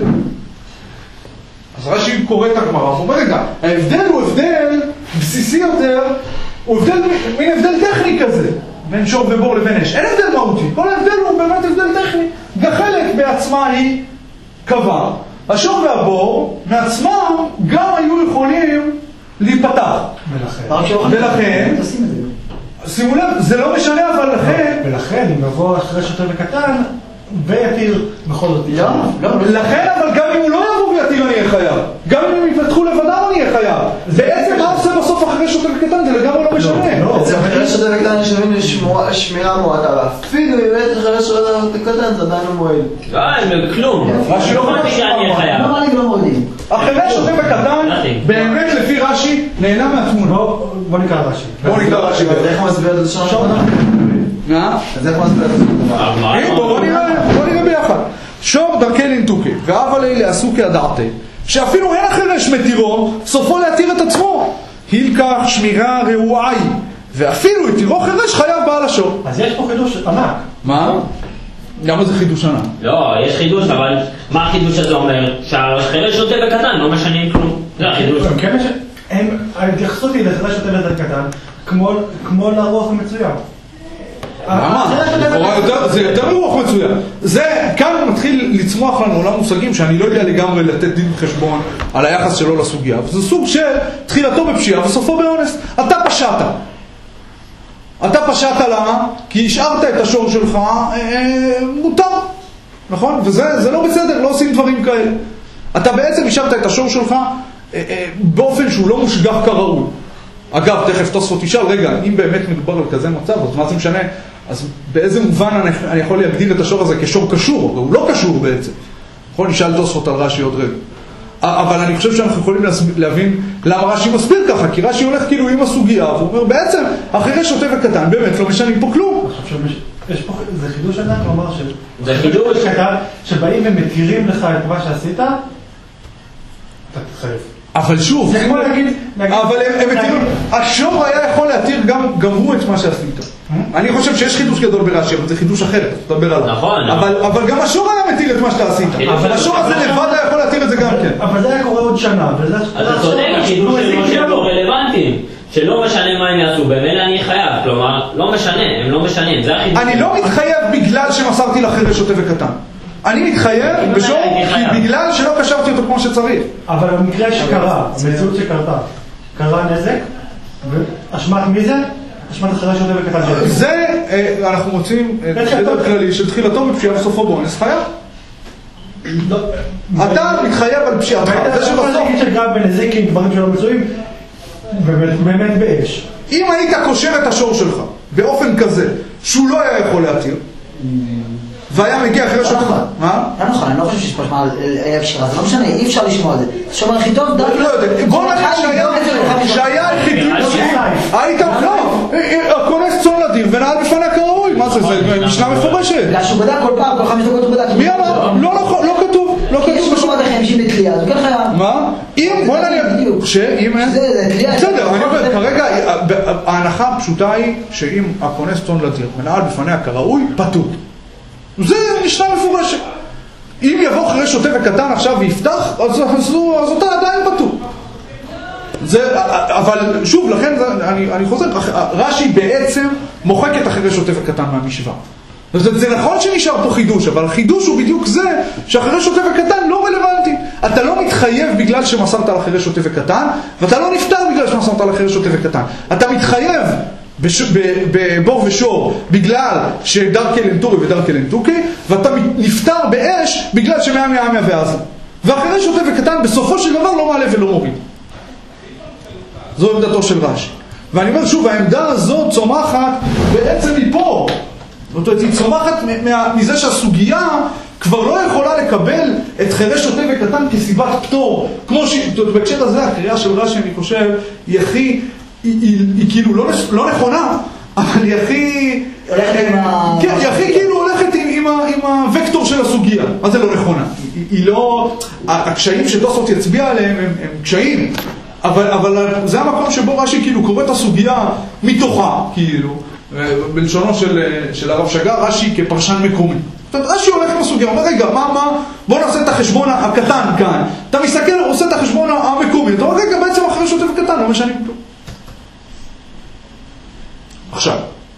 אז רש"י קורא את הגמרא, הוא אומר רגע, ההבדל הוא הבדל בסיסי יותר, הוא הבדל, מין הבדל טכני כזה, בין שור ובור לבין אש. אין הבדל מהותי, כל ההבדל הוא באמת הבדל טכני. גחלת בעצמה היא קבע. השור והבור מעצמם גם היו יכולים להיפתח. ולכן. ולכן, שימו לב, זה לא משנה, אבל לכן... ולכן, אם נבוא אחרי שוטה וקטן, ויתיר בכל זאת. לא, לא. לכן, אבל גם אם הוא לא יבוא ויתיר, אני אהיה חייב. גם אם הם יפתחו לבדם, אני אהיה חייב. בעצם מה עושה בסוף אחרי שוטה וקטן? זה לגמרי לא משנה. אצל אחרי שוטה וקטן יש שווים לשמירה מועטה, אפילו אם באמת אחרי שוטה וקטן זה עדיין לא מועיל. לא, הם כלום. רש"י לא נכון שאני אהיה חייב. לא מעלים לא מועילים. אחרי שוטה וקטן, באמת לפי רש"י, נהנה מהתמונה. בוא נקרא רש"י. בוא נקרא רש"י. אז איך הוא מסביר את זה שם? מה? אז איך הוא מסביר את זה? בוא נראה ביחד. שור דרכי לנתוקי, ואב עלי לעשו כהדעתי, שאפילו אין החירש מתירו, סופו להתיר את עצמו. הילקח שמירה רעועי, ואפילו התירו חירש חייב בעל השור. אז יש פה חידוש ענק. מה? למה זה חידוש ענק? לא, יש חידוש, אבל מה החידוש הזה אומר? שהחירש שוטה וקטן, לא משנים כלום. זה החידוש. ההתייחסות היא לחירש שוטה וקטן, כמו לרוח המצוין. למה? זה יותר מרוח מצוין. זה, כאן מתחיל לצמוח לנו עולם מושגים שאני לא יודע לגמרי לתת דין חשבון על היחס שלו לסוגיה. זה סוג של תחילתו בפשיעה וסופו באונס. אתה פשעת. אתה פשעת למה? כי השארת את השור שלך מותר. נכון? וזה לא בסדר, לא עושים דברים כאלה. אתה בעצם השארת את השור שלך באופן שהוא לא מושגח כראוי. אגב, תכף תוספות ישאל, רגע, אם באמת מדובר על כזה מצב, אז מה זה משנה? אז באיזה מובן אני, אני יכול להגדיר את השור הזה כשור קשור? הוא לא קשור בעצם. נכון, נשאל תוספות על רש"י עוד רגע. אבל אני חושב שאנחנו יכולים להבין למה רש"י מסביר ככה, כי רש"י הולך כאילו עם הסוגיה, והוא אומר, בעצם, אחרי שוטה וקטן, באמת לא משנים פה כלום. יש פה, זה חידוש ענק, כלומר, זה חידוש קטן, שבאים ומתירים לך את מה שעשית, אתה תתחייב. אבל שוב, זה כמו להגיד, אבל הם מתירים, השור היה יכול להתיר גם הוא את מה שעשית. אני חושב שיש חידוש גדול ברש"י, אבל זה חידוש אחר, תדבר עליו. נכון. אבל גם השור היה מתיר את מה שאתה עשית. השור הזה לבד היה יכול להתיר את זה גם כן. אבל זה היה קורה עוד שנה. אתה צודק, החידוש של משה פה רלוונטי. שלא משנה מה הם יעשו, במילא אני חייב. כלומר, לא משנה, הם לא משנים. זה החידוש. אני לא מתחייב בגלל שמסרתי לחירש שוטה וקטן. אני מתחייב בשור בגלל שלא קשרתי אותו כמו שצריך. אבל במקרה שקרה, המציאות שקרתה, קרה נזק, ואשמת מי זה? אשמת אחרי שוטה וקטן. זה, אנחנו מוצאים סדר כללי של תחילתו בפשיעה וסופו באונס חייב. אתה מתחייב על פשיעתך. זה שבסוף... אני חושב שגם בנזיקים, דברים שלא מצויים, באמת באש. אם היית קושר את השור שלך באופן כזה שהוא לא היה יכול להתיר, והיה מגיע אחרי שוטה... מה? לא נכון, אני לא חושב שיש פה שמה אפשרה, זה לא משנה, אי אפשר לשמוע את זה. שומר הכי טוב, דרך... לא יודע, בוא נגיד שהיה היחידים... היית... לא, הכונס צאן לדיר ונעל בפניה כראוי. מה זה? זה משנה מפורשת. בגלל שהוא בדק כל פעם, כל חמש דקות הוא בדק. מי אמר? לא, לא כתוב. לא כתוב. יש משהו עד חמישים לתלייה, אז הוא ככה... מה? אם... בוא נגיד... שאם אין... בסדר, אני אומר, כרגע ההנחה הפשוטה היא שאם הכונס צאן לדיר ונעל בפניה כראוי, פטור. זה משנה מפורשת. אם יבוא אחרי שוטה וקטן עכשיו ויפתח, אז, אז, אז אותה עדיין פטור. זה, אבל שוב, לכן אני, אני חוזר, רש"י בעצם מוחק את אחרי שוטה וקטן מהמשוואה. זה, זה נכון שנשאר פה חידוש, אבל החידוש הוא בדיוק זה שאחרי שוטה וקטן לא רלוונטי. אתה לא מתחייב בגלל שמסרת על אחרי שוטה וקטן, ואתה לא נפטר בגלל שמסרת על אחרי שוטה וקטן. אתה מתחייב בבור ושור בגלל שדרכי לנטורי ודרכי לנטוקי, ואתה נפטר באש בגלל שמעמי עמיה ועזה. ואחרי שוטה וקטן בסופו של דבר לא מעלה ולא מוריד. זו עמדתו של רש"י. ואני אומר שוב, העמדה הזאת צומחת בעצם מפה. זאת אומרת, היא צומחת מזה שהסוגיה כבר לא יכולה לקבל את חירש שוטה וקטן כסיבת פטור. כמו שבהקשר הזה הקריאה של רש"י, אני חושב, היא הכי, היא, היא, היא כאילו לא, לא נכונה, אבל היא הכי... הולכת עם ה... כן, היא הכי כאילו הולכת עם, עם, עם הוקטור של הסוגיה. מה זה לא נכונה? היא, היא לא... הקשיים שתוספות יצביע עליהם הם, הם קשיים. אבל, אבל זה המקום שבו רש"י כאילו קורא את הסוגיה מתוכה, כאילו, בלשונו של, של הרב שגר, רש"י כפרשן מקומי. רש"י הולך לסוגיה, אומר, רגע, מה, מה, בוא נעשה את החשבון הקטן כאן. אתה מסתכל, עושה את החשבון המקומי, אתה אומר, רגע, בעצם אחרי שוטף קטן, לא משנים כלום. עכשיו,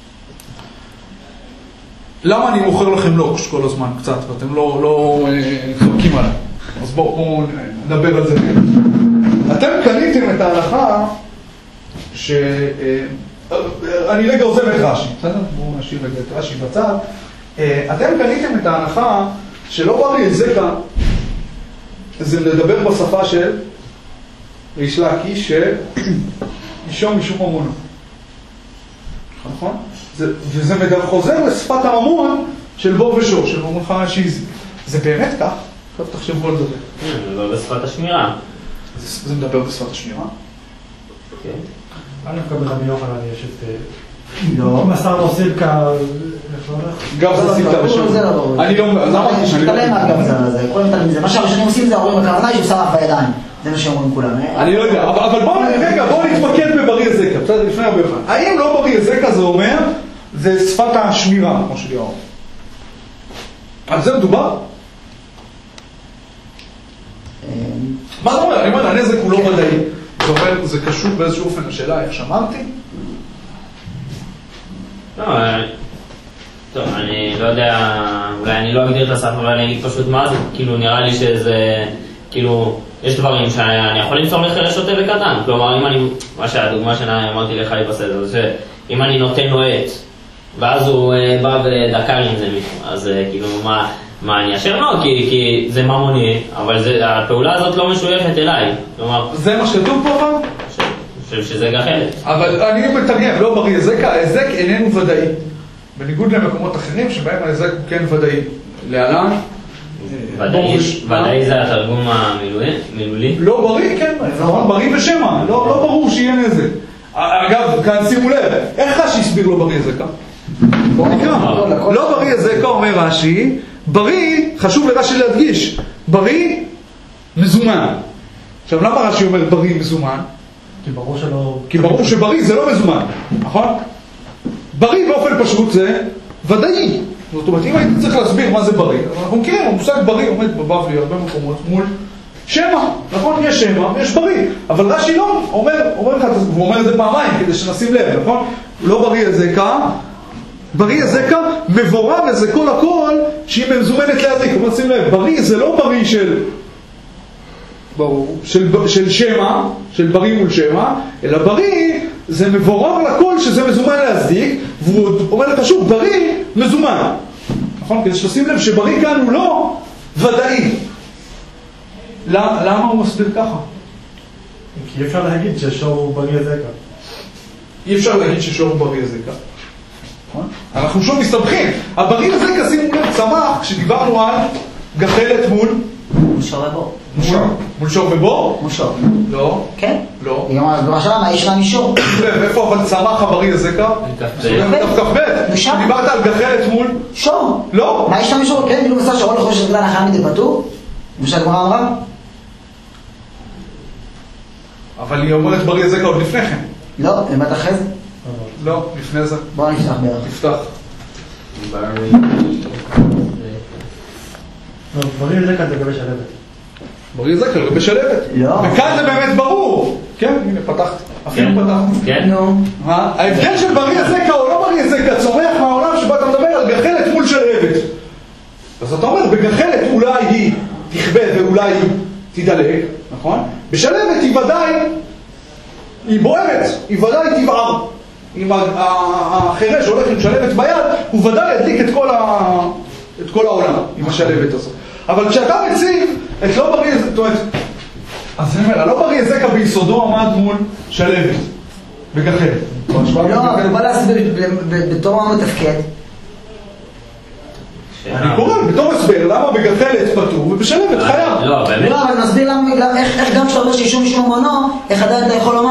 למה אני מוכר לכם לוקש כל הזמן קצת, ואתם לא, לא חלקים עליי? אז בואו בוא נדבר על זה. אתם קניתם את ההלכה ש... אני רגע עוזב את רש"י, בסדר? בואו נשאיר רגע את רש"י בצד. אתם קניתם את ההלכה שלא ברי זקה, זה לדבר בשפה של ריש לקיש שאישו משום ממונו. נכון? זה, וזה חוזר לשפת הממון של בור ושור, של ממונך השיזי. זה באמת כך? עכשיו תחשבו על זה. זה מדבר בשפת השמירה. זה, זה מדבר בשפת השמירה? כן. אני מקבל רבי יוחנן, יש את... לא, מסר לו סילקה... גם זה סילקה ושם. אני לא... אז אמרתי שאני לא... תתקלם מהגב הזה, כולם מתעלמים מזה. מה שהראשונים עושים זה ההורים הכוונה היא ששרף בידיים. זה מה שאומרים כולם. אני לא יודע, אבל בואו רגע, בואו נתמקד בברי הזקה. בסדר, לפני הרבה אחד. האם לא ברי הזקה זה אומר, זה שפת השמירה, כמו שליאור. על זה מדובר? מה זה אומר? אני אומר, הנזק הוא לא ודאי. זה אומר, זה קשור באיזשהו אופן השאלה, איך שמרתי? לא, טוב, אני לא יודע, אולי אני לא אגדיר את הסף, אבל אני אגיד פשוט מה זה, כאילו נראה לי שזה, כאילו, יש דברים שאני יכול למסור לחירש שוטה וקטן, כלומר, אם אני, מה שהדוגמה שאמרתי לך היא בסדר, זה שאם אני נותן לו עט, ואז הוא בא ודקר עם זה מישהו, אז כאילו, מה, מה אני אשר לו? כי, כי זה ממוני, אבל זה, הפעולה הזאת לא משויכת אליי, כלומר... זה מה שכתוב פה אבל? אני חושב שזה גחלת. אבל אני מתרגם, לא ברי הזק, ההזק איננו ודאי. בניגוד למקומות אחרים שבהם ההזק הוא כן ודאי. להלן? ודאי זה התרגום המילולי? לא בריא, כן, בריא ושמע, לא ברור שיהיה נזק. אגב, כאן שימו לב, איך רש"י הסביר לא בריא הזקה? לא בריא הזקה אומר רש"י, בריא, חשוב לרש"י להדגיש, בריא מזומן. עכשיו למה רש"י אומר בריא מזומן? כי ברור שלא... כי ברור שבריא זה לא מזומן, נכון? בריא באופן פשוט זה ודאי. זאת אומרת, אם הייתי צריך להסביר מה זה בריא, אנחנו מכירים, המושג בריא עומד בבבלי הרבה מקומות מול שמע, נכון? יש שמע ויש בריא, אבל רש"י לא אומר, אומר לך, הוא אומר את זה פעמיים כדי שנשים לב, נכון? לא בריא הזקה, בריא הזקה מבורר וזה כל הכל שהיא מזומנת להזיק. הוא נשים לב, בריא זה לא בריא של... ברור, של, של שמע, של בריא מול שמע, אלא בריא זה מבורר לכל שזה מזומן להזדיק, והוא אומר לך שוב, בריא מזומן. נכון? כדי שתשים לב שבריא כאן הוא לא ודאי. למה, למה הוא מסביר ככה? כי אי אפשר להגיד ששור הוא בריא הזקה. אי אפשר להגיד ששור הוא בריא הזקה. נכון? אנחנו שוב מסתבכים. הבריא הזקה, שימו לב, צמח כשדיברנו על גחלת מול... מול שור ובור. מול שור ובור? מול שור. לא. כן? לא. היא אומרת, במה שלמה, האיש לה משור. איפה אבל צמח הבריא הזקה? דף כ"ב. דיברת על גחלת מול? שור. לא. מה יש לה משור? כן, כאילו מסע שרון לחוש רגלן אחרי מדי פטור? כמו שהגמרא אמרה? אבל היא אומרת בריא הזקה עוד לפני כן. לא, באמת אחרי זה? לא, לפני זה. בואו נפתח בערך. תפתח. בריא הזקה זה לגבי שלבת. בריא הזקה לגבי שלבת. לא. וכאן זה באמת ברור. כן, הנה פתחתי. אפילו פתחתי. כן. נו. ההבדל של בריא הזקה או לא בריא הזקה צומח מהעולם שבא אתה מדבר על גחלת מול שלבת. אז אתה אומר, בגחלת אולי היא תכבה ואולי היא תדלק, נכון? בשלבת היא ודאי, היא בוערת, היא ודאי תבער. אם החירש הולך עם שלבת ביד, הוא ודאי ידליק את כל, ה... את כל העולם עם השלבת הזאת. אבל כשאתה מציב את לא בריא, זאת אומרת, אז אני אומר, הלא בריא זקה ביסודו עמד מול שלבת, בגחלת. לא, אבל הוא בא להסביר בתור מה מתפקד. אני קורא, בתור הסבר, למה בגחלת פטור ובשלבת חייב. לא, באמת. לא, אבל נסביר איך גם כשאתה אומר שאישום משום ממונו, איך עדיין אתה יכול לומר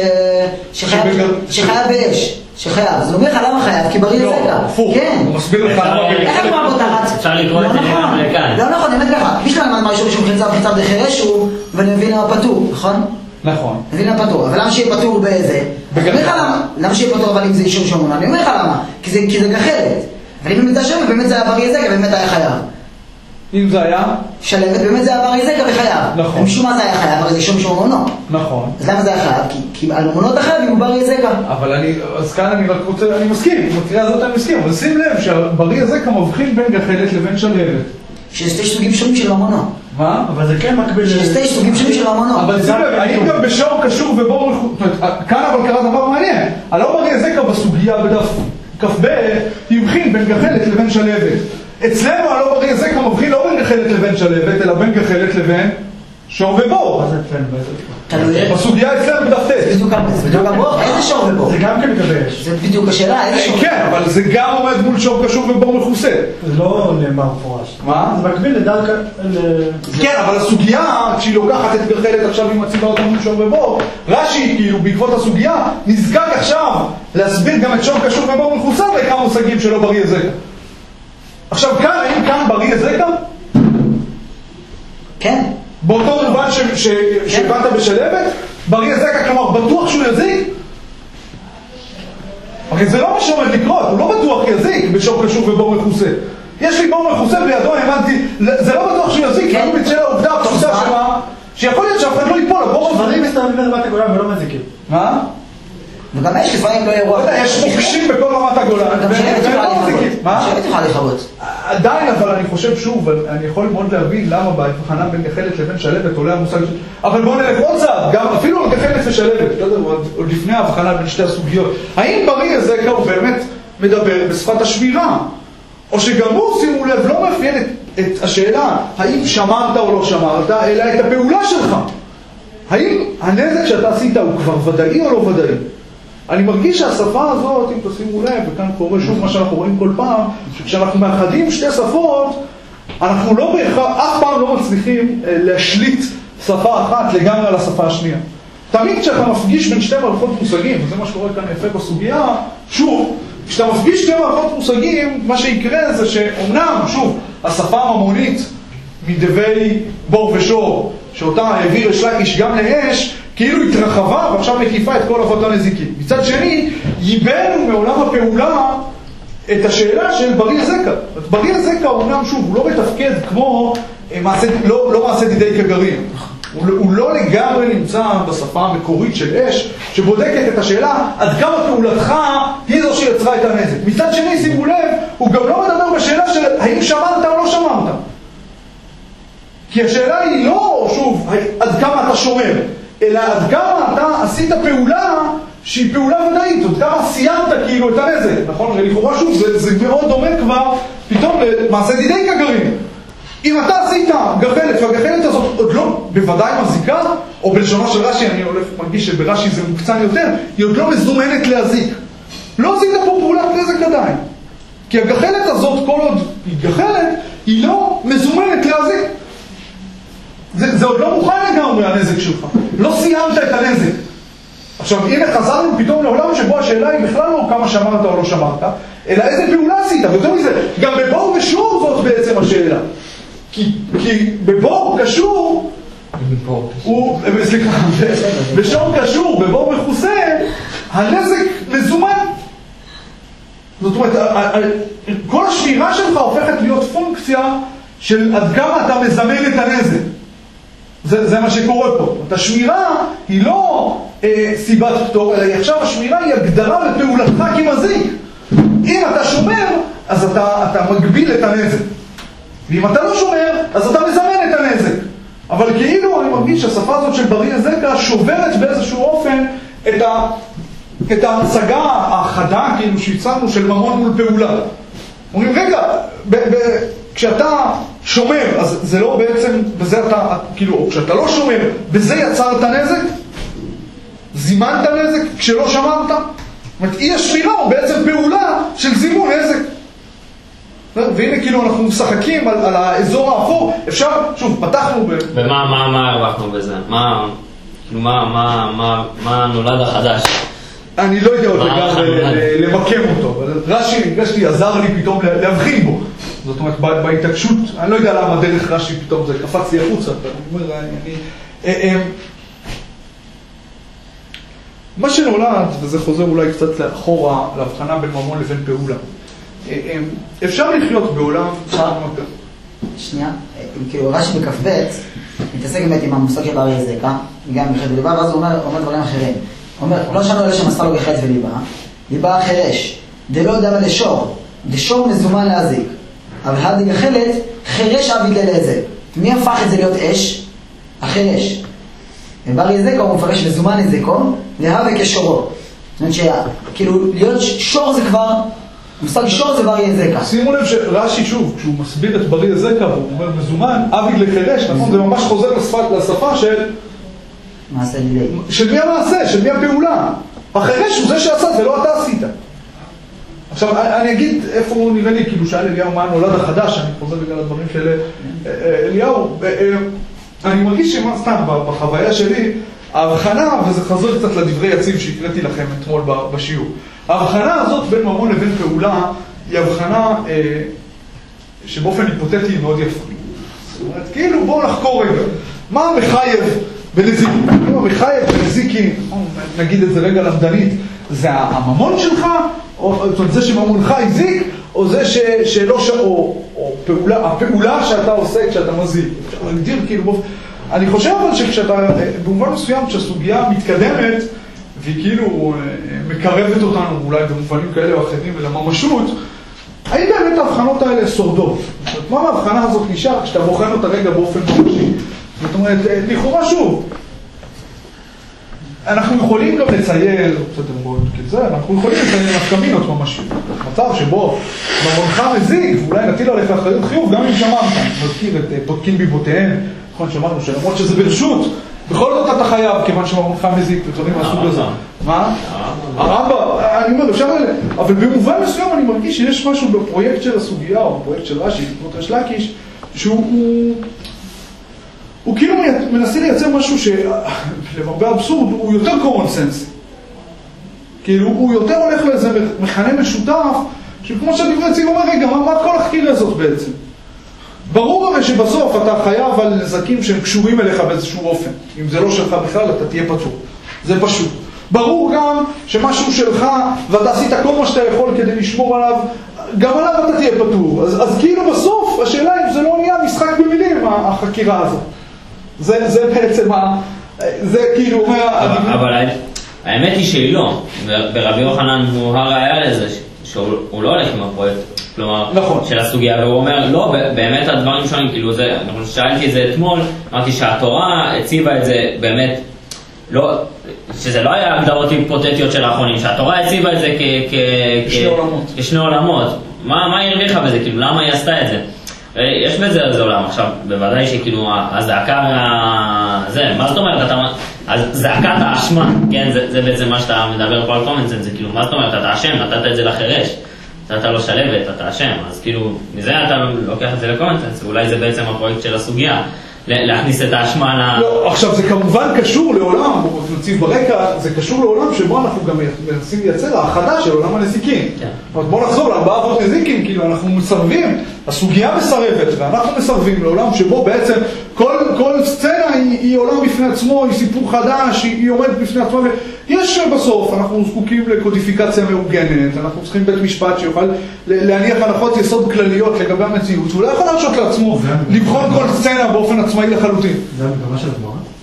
שחייב באש. שחייב. זה אומר לך למה חייב? כי בריא זקה. לא, הפוך. הוא מסביר לך למה בגחלת. איך אני אומר בוטרת? אפשר לקרוא את זה גם לכאן. לא נכון, באמת ככה. מי שלא למד מה אישום משום חיצה וחיצה בחירש הוא, ואני מבין למה פטור, נכון? נכון. מבין למה פטור, אבל למה שיהיה פטור באיזה? למה שיהיה פטור אבל אם זה אישום שומון? אני אומר לך למה, כי זה גחלת. אבל אם באמת השלבת, באמת זה היה בריא זקה, באמת היה חייב. אם זה היה? שלבת, באמת זה היה בריא זקה וחייב. נכון. משום מה זה היה חייב, אבל זה אישום שומונו. נכון. אז למה זה היה חייב? כי על אמונות החייב אם הוא בריא זקה. אבל אני, אז כאן אני רק רוצה, אני מסכים, במקרה הזאת אני מסכים, אבל שים לב שהבריא זקה מבחין בין גחלת לבין שלבת. שיש שתי סוגים שונים של אמונו. מה? אבל זה כן מקביל... שיש שתי סוגים שונים של אמונו. אבל שים לב, האם גם בשור קשור ובור מחוץ... כאן אבל קרה דבר מעניין. הלא בריא זקה בסוגיה בדף כ"ב יבחין בין גחלת לבין שלבת. אצלנו הלא בריא זקה מבחין לא בין גחלת לבין שלבת, אלא בין גחלת לבין שור ובור. מה זה אצלנו? בסוגיה אצלנו בדף ט'. זה בדיוק הבור, איזה שור ובור? זה גם כן מתגבש. זה בדיוק השאלה, איזה שור? כן, אבל זה גם עומד מול שור קשור ובור מכוסה. זה לא נאמר מפורש. מה? זה מקביל לדרכה... כן, אבל הסוגיה, כשהיא לוקחת את גחלת עכשיו היא מציבה אותה מול שור ובור, רש"י, כאילו, בעקבות הסוגיה, נזכר עכשיו להסביר גם את שור קשור ובור מכוסה וכמה מושגים שלא בריא זקה. עכשיו כאן, האם כאן בריא זקה? כן. באותו מובן שהבנת בשלבת, בריא זקה, כלומר, בטוח שהוא יזיק? הרי זה לא מה שעומד לקרות, הוא לא בטוח יזיק בשור קשור ובור מכוסה. יש לי בור מכוסה בידו, הבנתי, זה לא בטוח שהוא יזיק, כי הוא מצא העובדה הפשוטה שמה, שיכול להיות שאף אחד לא ייפול, הבור הזה. דברים מסתובבים ברמת הגולן ולא מזיקים. מה? וגם יש לפעמים לא אירוע. יש מוקשים בכל רמת הגולן. גם שלבת יכולה לכבות. עדיין, אבל אני חושב שוב, אני יכול מאוד להבין למה בהבחנה בין גחלת לבין שלבת עולה המושג של... אבל בואו נלך עוד צעד, גם אפילו על גחלת ושלבת, עוד לפני ההבחנה בין שתי הסוגיות. האם בריא זקה הוא באמת מדבר בשפת השמירה? או שגם הוא, שימו לב, לא מאפיין את השאלה האם שמרת או לא שמרת, אלא את הפעולה שלך. האם הנזק שאתה עשית הוא כבר ודאי או לא ודאי? אני מרגיש שהשפה הזאת, אם תשימו לב, וכאן קורה שוב מה שאנחנו רואים כל פעם, שכשאנחנו מאחדים שתי שפות, אנחנו לא בהכרח, אף פעם לא מצליחים להשליט שפה אחת לגמרי על השפה השנייה. תמיד כשאתה מפגיש בין שתי מערכות מושגים, וזה מה שקורה כאן יפה בסוגיה, שוב, כשאתה מפגיש שתי מערכות מושגים, מה שיקרה זה שאומנם, שוב, השפה הממונית מדבי בור ושור, שאותה העביר יש לקיש גם לאש, כאילו התרחבה ועכשיו מקיפה את כל אבות הנזיקים. מצד שני, ייבנו מעולם הפעולה את השאלה של בריא זקה. בריא זקה אומנם, שוב, הוא לא מתפקד כמו מעשה, לא, לא מעשה דידי כגרים. הוא, הוא לא לגמרי נמצא בשפה המקורית של אש, שבודקת את השאלה עד כמה פעולתך היא זו שיצרה את הנזק. מצד שני, שימו לב, הוא גם לא מדבר בשאלה של האם שמרת או לא שמרת. כי השאלה היא לא, שוב, עד כמה אתה שומר, אלא עד כמה אתה עשית פעולה שהיא פעולה ודאית, עד כמה סיימת כאילו את הנזק, נכון? ולכאורה שוב, זה, זה מאוד דומה כבר פתאום למעשה דידי כגרים. אם אתה עשית גחלת, והגחלת הזאת עוד לא בוודאי מזיקה, או בלשונו של רש"י, אני הולך מרגיש שברש"י זה מוקצן יותר, היא עוד לא מזומנת להזיק. לא עשית פה פעולת נזק עדיין. כי הגחלת הזאת, כל עוד היא גחלת, היא לא מזומנת להזיק. זה, זה עוד לא מוכן לגמרי הנזק שלך. לא סיימת את הנזק. עכשיו, הנה חזרנו פתאום לעולם שבו השאלה היא בכלל לא כמה שמרת או לא שמרת, אלא איזה פעולה עשית. ויותר מזה, גם בבור ושור זאת בעצם השאלה. כי, כי בבור קשור, הוא, סליחה, בשור קשור, בבור מכוסה, הנזק מזומן. זאת אומרת, כל השמירה שלך הופכת להיות פונקציה של עד כמה אתה מזמן את הנזק. זה, זה מה שקורה פה. את השמירה היא לא אה, סיבת פטור, אלא עכשיו השמירה היא הגדרה לפעולתך כמזיק. אם אתה שומר, אז אתה, אתה מגביל את הנזק. ואם אתה לא שומר, אז אתה מזמן את הנזק. אבל כאילו אני מרגיש שהשפה הזאת של בריא זקה שוברת באיזשהו אופן את, ה, את ההמשגה החדה, כאילו שהצענו של ממון מול פעולה. אומרים, רגע, ב- ב- כשאתה שומר, אז זה לא בעצם, בזה אתה, כאילו, או כשאתה לא שומר, בזה יצרת נזק? זימנת נזק כשלא שמרת? זאת אומרת, אי השמירה הוא בעצם פעולה של זימון נזק. והנה כאילו אנחנו משחקים על, על האזור האפור, אפשר, שוב, פתחנו ב... ומה, מה, מה הרווחנו בזה? מה, כאילו, מה, מה, מה, מה נולד החדש? אני לא יודע עוד לגמרי למקם אותו, אבל רש"י, רש"י עזר לי פתאום להבחין בו. זאת אומרת, בהתעקשות, אני לא יודע למה דרך רש"י פתאום זה קפץ לי החוצה, אבל אני אומר, אני... מה שנולד, וזה חוזר אולי קצת לאחורה, להבחנה בין ממון לבין פעולה. אפשר לחיות בעולם... שנייה, כאילו רש"י בכ"ב מתעסק באמת עם המושג של אריה זקה, גם בחטא וליבה, ואז הוא אומר דברים אחרים. הוא אומר, לא שמענו אלה שמסר לו בחטא וליבה, ליבה החירש, דלא יודע מה לשור, דשור מזומן להזיק, אבל הדי גחלת, חירש עביד ללזק. מי הפך את זה להיות אש? החירש. ובר יזקה הוא מפרש מזומן לזקו, להווה כשורו. זאת אומרת שכאילו להיות שור זה כבר, מושג שור זה בר יזקה. שימו לב שרש"י שוב, כשהוא מסביר את בר יזקה, הוא אומר מזומן, עביד לחירש, נכון? זה ממש חוזר לשפה של... מעשה לילי. של מי המעשה, של מי הפעולה. החירש הוא זה שעשה, זה לא אתה עשית. עכשיו, אני אגיד איפה הוא נראה לי, כאילו שאל אליהו מה נולד החדש, אני חוזר בגלל הדברים של אליהו. אני מרגיש שמה סתם, בחוויה שלי, ההבחנה, וזה חזור קצת לדברי יציב שהקראתי לכם אתמול בשיעור, ההבחנה הזאת בין ממון לבין פעולה, היא הבחנה שבאופן היפותטי היא מאוד יפה. זאת אומרת, כאילו בואו נחקור רגע, מה המחייב בנזיקים? מה המחייב בנזיקים, נגיד את זה רגע למדנית, זה הממון שלך, או זאת אומרת, זה שממונך הזיק, או זה ש, שלא ש... או, או פעולה, הפעולה שאתה עושה כשאתה מזיק. אפשר להגדיר כאילו, אני חושב אבל שכשאתה, במובן מסוים, כשהסוגיה מתקדמת, והיא כאילו מקרבת אותנו, אולי במובנים כאלה או אחרים, ולממשות, האם באמת ההבחנות האלה שורדות? זאת אומרת, מה ההבחנה הזאת נשאר כשאתה בוחן אותה רגע באופן ממשי? זאת אומרת, לכאורה שוב, אנחנו יכולים גם לצייר, אנחנו יכולים לצייר נפקמינות ממשית. מצב שבו ממונך מזיק, ואולי נטיל עליך אחריות חיוב, גם אם שמרת. נזכיר את פותקים ביבותיהם, נכון שאמרנו שלמרות שזה ברשות, בכל זאת אתה חייב, כיוון שממונך מזיק, ודברים מהסוג הזה. מה? הרמב"ם, אני אומר, אפשר אלה. אבל במובן מסוים אני מרגיש שיש משהו בפרויקט של הסוגיה, או בפרויקט של רש"י, כמו ריש לקיש, שהוא... הוא כאילו מנסה לייצר משהו שלמרבה אבסורד הוא יותר common sense. כאילו הוא יותר הולך לאיזה מכנה משותף, שכמו שהדברי יציב אומר, רגע, מה, מה כל החקירה הזאת בעצם? ברור הרי שבסוף אתה חייב על נזקים שהם קשורים אליך באיזשהו אופן. אם זה לא שלך בכלל, אתה תהיה פטור. זה פשוט. ברור גם שמשהו שלך, ואתה עשית כל מה שאתה יכול כדי לשמור עליו, גם עליו אתה תהיה פטור. אז, אז כאילו בסוף, השאלה אם זה לא נהיה משחק במילים, החקירה הזאת. זה, זה בעצם, זה כאילו אומר... אבל האמת היא שהיא לא. ברבי יוחנן הוא הראיה לזה, שהוא לא הולך עם הפרויקט, כלומר, של הסוגיה, והוא אומר, לא, באמת הדברים שונים, כאילו זה, אני שאלתי את זה אתמול, אמרתי שהתורה הציבה את זה באמת, לא, שזה לא היה הגדרות היפותטיות של האחרונים, שהתורה הציבה את זה כשני עולמות. מה היא הרוויחה בזה? כאילו, למה היא עשתה את זה? יש בזה איזה עולם עכשיו, בוודאי שכאילו הזעקה, זה, מה זאת אומרת? זעקת האשמה, כן, זה בעצם מה שאתה מדבר פה על קומנסנס, זה כאילו, מה זאת אומרת? אתה אשם, נתת את זה לחירש, נתת לו שלבת, אתה אשם, אז כאילו, מזה אתה לוקח את זה לקומנסנס, ואולי זה בעצם הפרויקט של הסוגיה, להכניס את האשמה ל... לא, עכשיו זה כמובן קשור לעולם, נציב ברקע, זה קשור לעולם שבו אנחנו גם מנסים לייצר האחדה של עולם הנזיקים. כן. בואו נחזור לארבעה אבות נזיקים, כאילו אנחנו מסרבים, הסוגיה מסרבת, ואנחנו מסרבים לעולם שבו בעצם כל, כל סצנה היא, היא עולם בפני עצמו, היא סיפור חדש, היא, היא עומדת בפני עצמו, ויש בסוף, אנחנו זקוקים לקודיפיקציה מאורגנת, אנחנו צריכים בית משפט שיוכל להניח הנחות יסוד כלליות לגבי המציאות, שהוא לא יכול להרשות לעצמו לבחון כל סצנה באופן עצמאי לחלוטין. זה המגמה של הגמרא?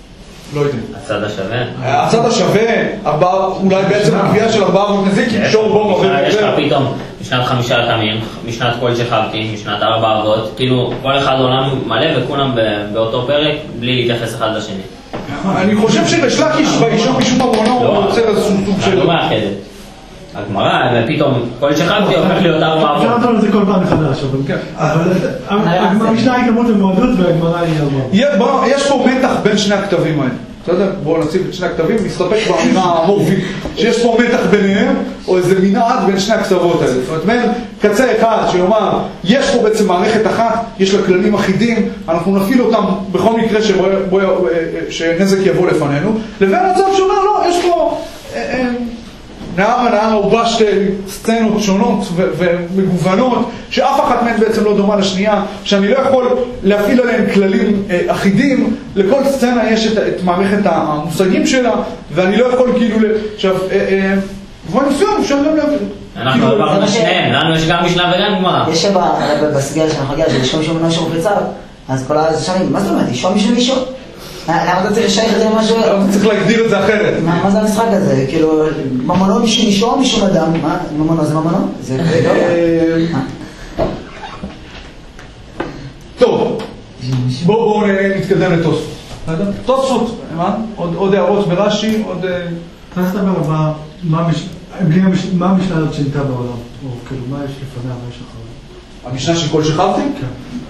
לא יודע. הצד השווה? הצד השווה, אולי בעצם הקביעה של ארבעה אבות נזיקים, שור בו מוכר יותר. יש לך פתאום משנת חמישה חמים, משנת כל שכבתי, משנת ארבע אבות, כאילו כל אחד עולם מלא וכולם באותו פרק בלי להתייחס אחד לשני. אני חושב שבשלקיש באישור משום ארונו הוא יוצר איזשהו סוג של... אני לא מאחדת. הגמרא, ופתאום כל שכבתי הופך להיות ארבע אבות. אפשר לדבר על זה כל פעם מחדש, אבל המשנה היא כמות ומועדות והגמרא היא ארבע. יש פה מתח בין שני הכתבים האלה. בסדר? בואו נציב את שני הכתבים, נסתפק באמירה המורפית שיש פה מתח ביניהם, או איזה מנעד בין שני הקצוות האלה. זאת אומרת, בין קצה אחד שיאמר, יש פה בעצם מערכת אחת, יש לה כללים אחידים, אנחנו נפעיל אותם בכל מקרה שבו, בו, שנזק יבוא לפנינו, לבין הצד שאומר, לא, יש פה נער ונער ערובה שתי סצנות שונות ו- ומגוונות, שאף אחת מהן בעצם לא דומה לשנייה, שאני לא יכול להפעיל עליהן כללים אה, אחידים, לכל סצנה יש את, את מערכת המושגים שלה, ואני לא יכול כאילו, עכשיו, כבר נסיון, אפשר גם להפעיל. אנחנו עברנו לשניהם, לנו יש גם משנה וגם גמרא. יש בסגר שאנחנו נגיע, שלשום משום מנוע שום חיצר, אז כל השנים, מה זאת אומרת, אישום משום אישום? למה אתה צריך לשייך את זה למשהו? אתה צריך להגדיר את זה אחרת. מה זה המשחק הזה? כאילו, ממונו משום אישום משום אדם, מה? ממונו זה ממונו? זה לא... טוב, בואו נתקדם לתוספות. תוספות, עוד הערות ברש"י, עוד... אתה רוצה לדבר מה המשנה הזאת שינתה בעולם? או כאילו, מה יש לפניה, מה יש אחריה? המשנה של כל שכבתי? כן.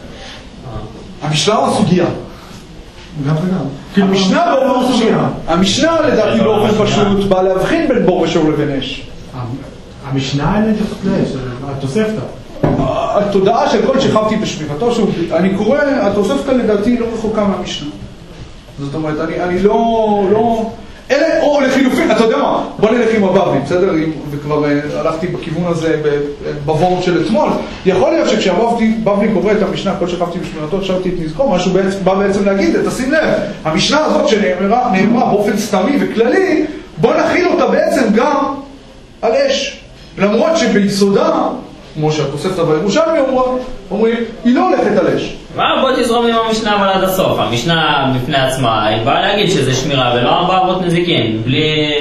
המשנה או הסוגיה? גם וגם. המשנה באופן פשוט. המשנה לדעתי באופן פשוט באה להבחין בין בור ושור לבין אש. המשנה אין התייחסות לאש, התוספתא. התודעה של כל שכבתי בשמירתו, אני קורא, התוספתא לדעתי לא רחוקה מהמשנה. זאת אומרת, אני לא... אלה, או לחילופין, אתה יודע מה, בוא נלך עם הבבלי, בסדר? וכבר הלכתי בכיוון הזה בוורד של אתמול. יכול להיות שכשהבבלי קורא את המשנה, כל שכבתי בשמירתו, חשבתי את נזכור, משהו בא בעצם להגיד, תשים לב, המשנה הזאת שנאמרה באופן סתמי וכללי, בוא נכיל אותה בעצם גם על אש. למרות שביסודה, כמו שהתוספתא בירושלמי אומרים, היא לא הולכת על אש. מה? בוא תזרום עם המשנה אבל עד הסוף. המשנה בפני עצמה, היא באה להגיד שזה שמירה ולא ארבע אבות נזיקין, בלי...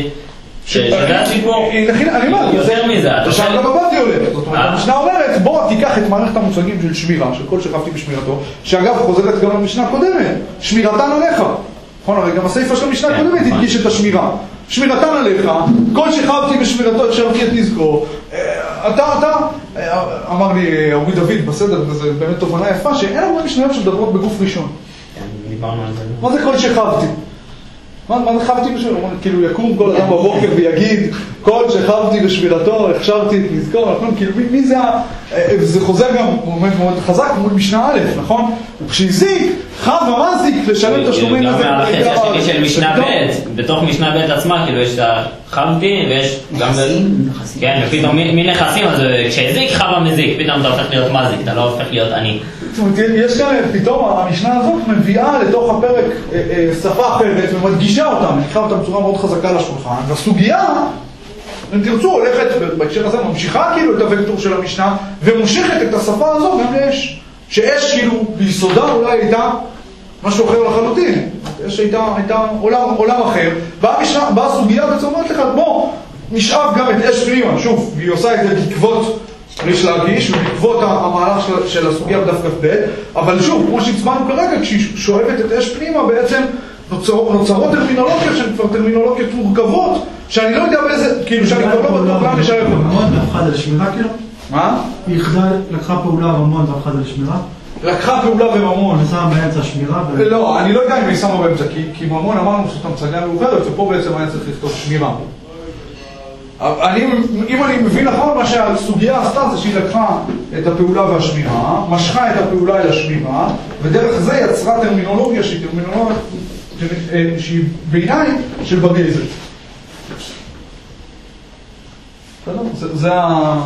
שזה הסיפור. אני אומר, יותר מזה. עכשיו גם הבאתי הולך. זאת אומרת, המשנה אומרת, בוא תיקח את מערכת המושגים של שמירה, של כל שכבתי בשמירתו, שאגב חוזרת גם למשנה הקודמת, שמירתן עליך. נכון, הרי גם הסעיפה של המשנה הקודמת הדגיש את השמירה. שמירתן עליך, כל שכבתי בשמירתו, הקשבתי את נזכור. אתה, אתה, אמר לי אורי דוד בסדר, וזה באמת תובנה יפה, שאין הרבה משניות שמדברות בגוף ראשון. דיברנו על זה. מה זה כל שכבתי? מה זה חבתי בשבירתו? כאילו יקום כל אדם בבוקר ויגיד, כל שכבתי בשבירתו, הכשרתי את נזכור, נכון? כאילו מי זה ה... זה חוזר גם מאוד חזק מול משנה א', נכון? וכשהזיק, חב ומזיק לשלם תשלומים לזה. גם מהחצי השני של משנה ב', בתוך משנה ב' עצמה, כאילו יש את החבתי ויש גם... כן, ופתאום מי נכסים, אז כשהזיק חב המזיק, פתאום אתה הופך להיות מזיק, אתה לא הופך להיות עני. יש כאן, פתאום המשנה הזאת מביאה לתוך הפרק שפה אחרת ומדגישה אותה, מניחה אותה בצורה מאוד חזקה לשולחן, והסוגיה, אם תרצו, הולכת בהקשר הזה, ממשיכה כאילו את הוקטור של המשנה, ומושכת את השפה הזו גם לאש. שאש כאילו ביסודה אולי הייתה משהו אחר לחלוטין. אש הייתה, הייתה עולם, עולם אחר, באה הסוגיה בעצם אומרת לך, בוא, נשאב גם את אש פנימה, שוב, והיא עושה את זה בעקבות יש להגיש, ובעקבות המהלך של, של הסוגיה בדף כ"ב, אבל שוב, כמו שהצבענו כרגע, כשהיא שואבת את אש פנימה, בעצם נוצר, נוצרות טרמינולוגיות שהן כבר טרמינולוגיות מורכבות, שאני לא יודע באיזה, כאילו שאני כבר לא בטוח לאן לשאר אותם. ממון והפחד על השמירה כאילו? מה? היא לקחה פעולה ממון והפחד על השמירה? לקחה פעולה וממון. ושמה באמצע השמירה? לא, אני לא יודע אם היא שמה באמצע, כי ממון אמרנו זאת המצגה מאוחרת, ופה בעצם היה צריך לכתוב שמירה. אני, אם אני מבין נכון, מה שהסוגיה עשתה זה שהיא לקחה את הפעולה והשמירה, משכה את הפעולה אל השמירה, ודרך זה יצרה טרמינולוגיה שהיא טרמינולוגיה שהיא בעיניי של בגזת. זה, זה ה...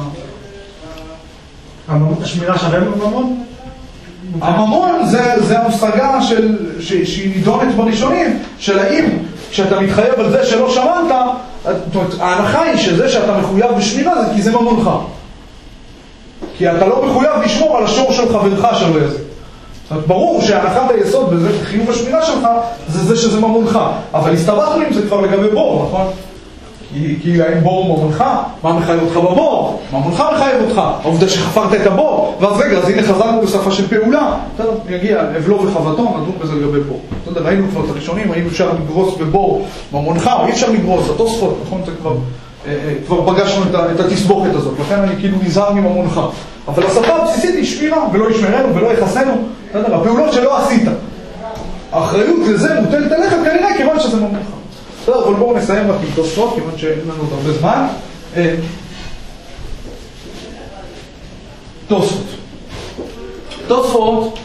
השמירה שווה ממון? הממון זה, זה המושגה של, ש, שהיא נידונת בראשונים, של האם כשאתה מתחייב על זה שלא שמעת, ההנחה היא שזה שאתה מחויב בשמירה זה כי זה ממונך. כי אתה לא מחויב לשמור על השור של חברך שלא יזיק. זאת אומרת, ברור שהנחת היסוד בזה חיוב השמירה שלך זה זה שזה ממונך, אבל הסתבכנו עם זה כבר לגבי בור, נכון? כי, כי האם בור ממונך, מה מחייב אותך בבור? ממונך מחייב אותך, העובדה שחפרת את הבור, ואז רגע, אז הנה חזרנו בשפה של פעולה, בסדר, יגיע אבלו וחבטו, נדון בזה לגבי בור. אתה יודע, ראינו כבר את הראשונים, האם אפשר לגרוס בבור ממונך, או אי אפשר לגרוס, התוספות, נכון? זה כבר, אה, אה, כבר פגשנו את, את התסבוכת הזאת, לכן אני כאילו נזהר מממונך. אבל השפה הבסיסית היא שמירה, ולא ישמרנו ולא יחסנו, בסדר, הפעולות שלא עשית. האחריות לזה מוטלת עליך כנראה כיוון שזה ממונך. בסדר, אבל בואו נסיים רק עם תוספות, כיוון שאין לנו עוד הרבה זמן. תוספות. תוספות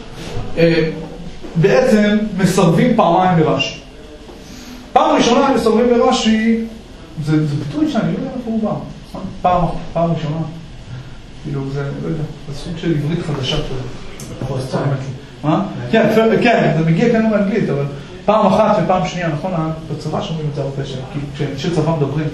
בעצם מסרבים פעמיים לרש"י. פעם ראשונה הם מסרבים לרש"י, זה ביטוי שאני לא יודע איפה הוא בא. פעם, פעם ראשונה. כאילו זה, לא יודע, זה סוג של עברית חדשה כזה. מה? כן, כן, זה מגיע כאן מאנגלית, אבל פעם אחת ופעם שנייה, נכון? בצבא שומעים את זה הרבה שם, כי כשאנשי צבא מדברים.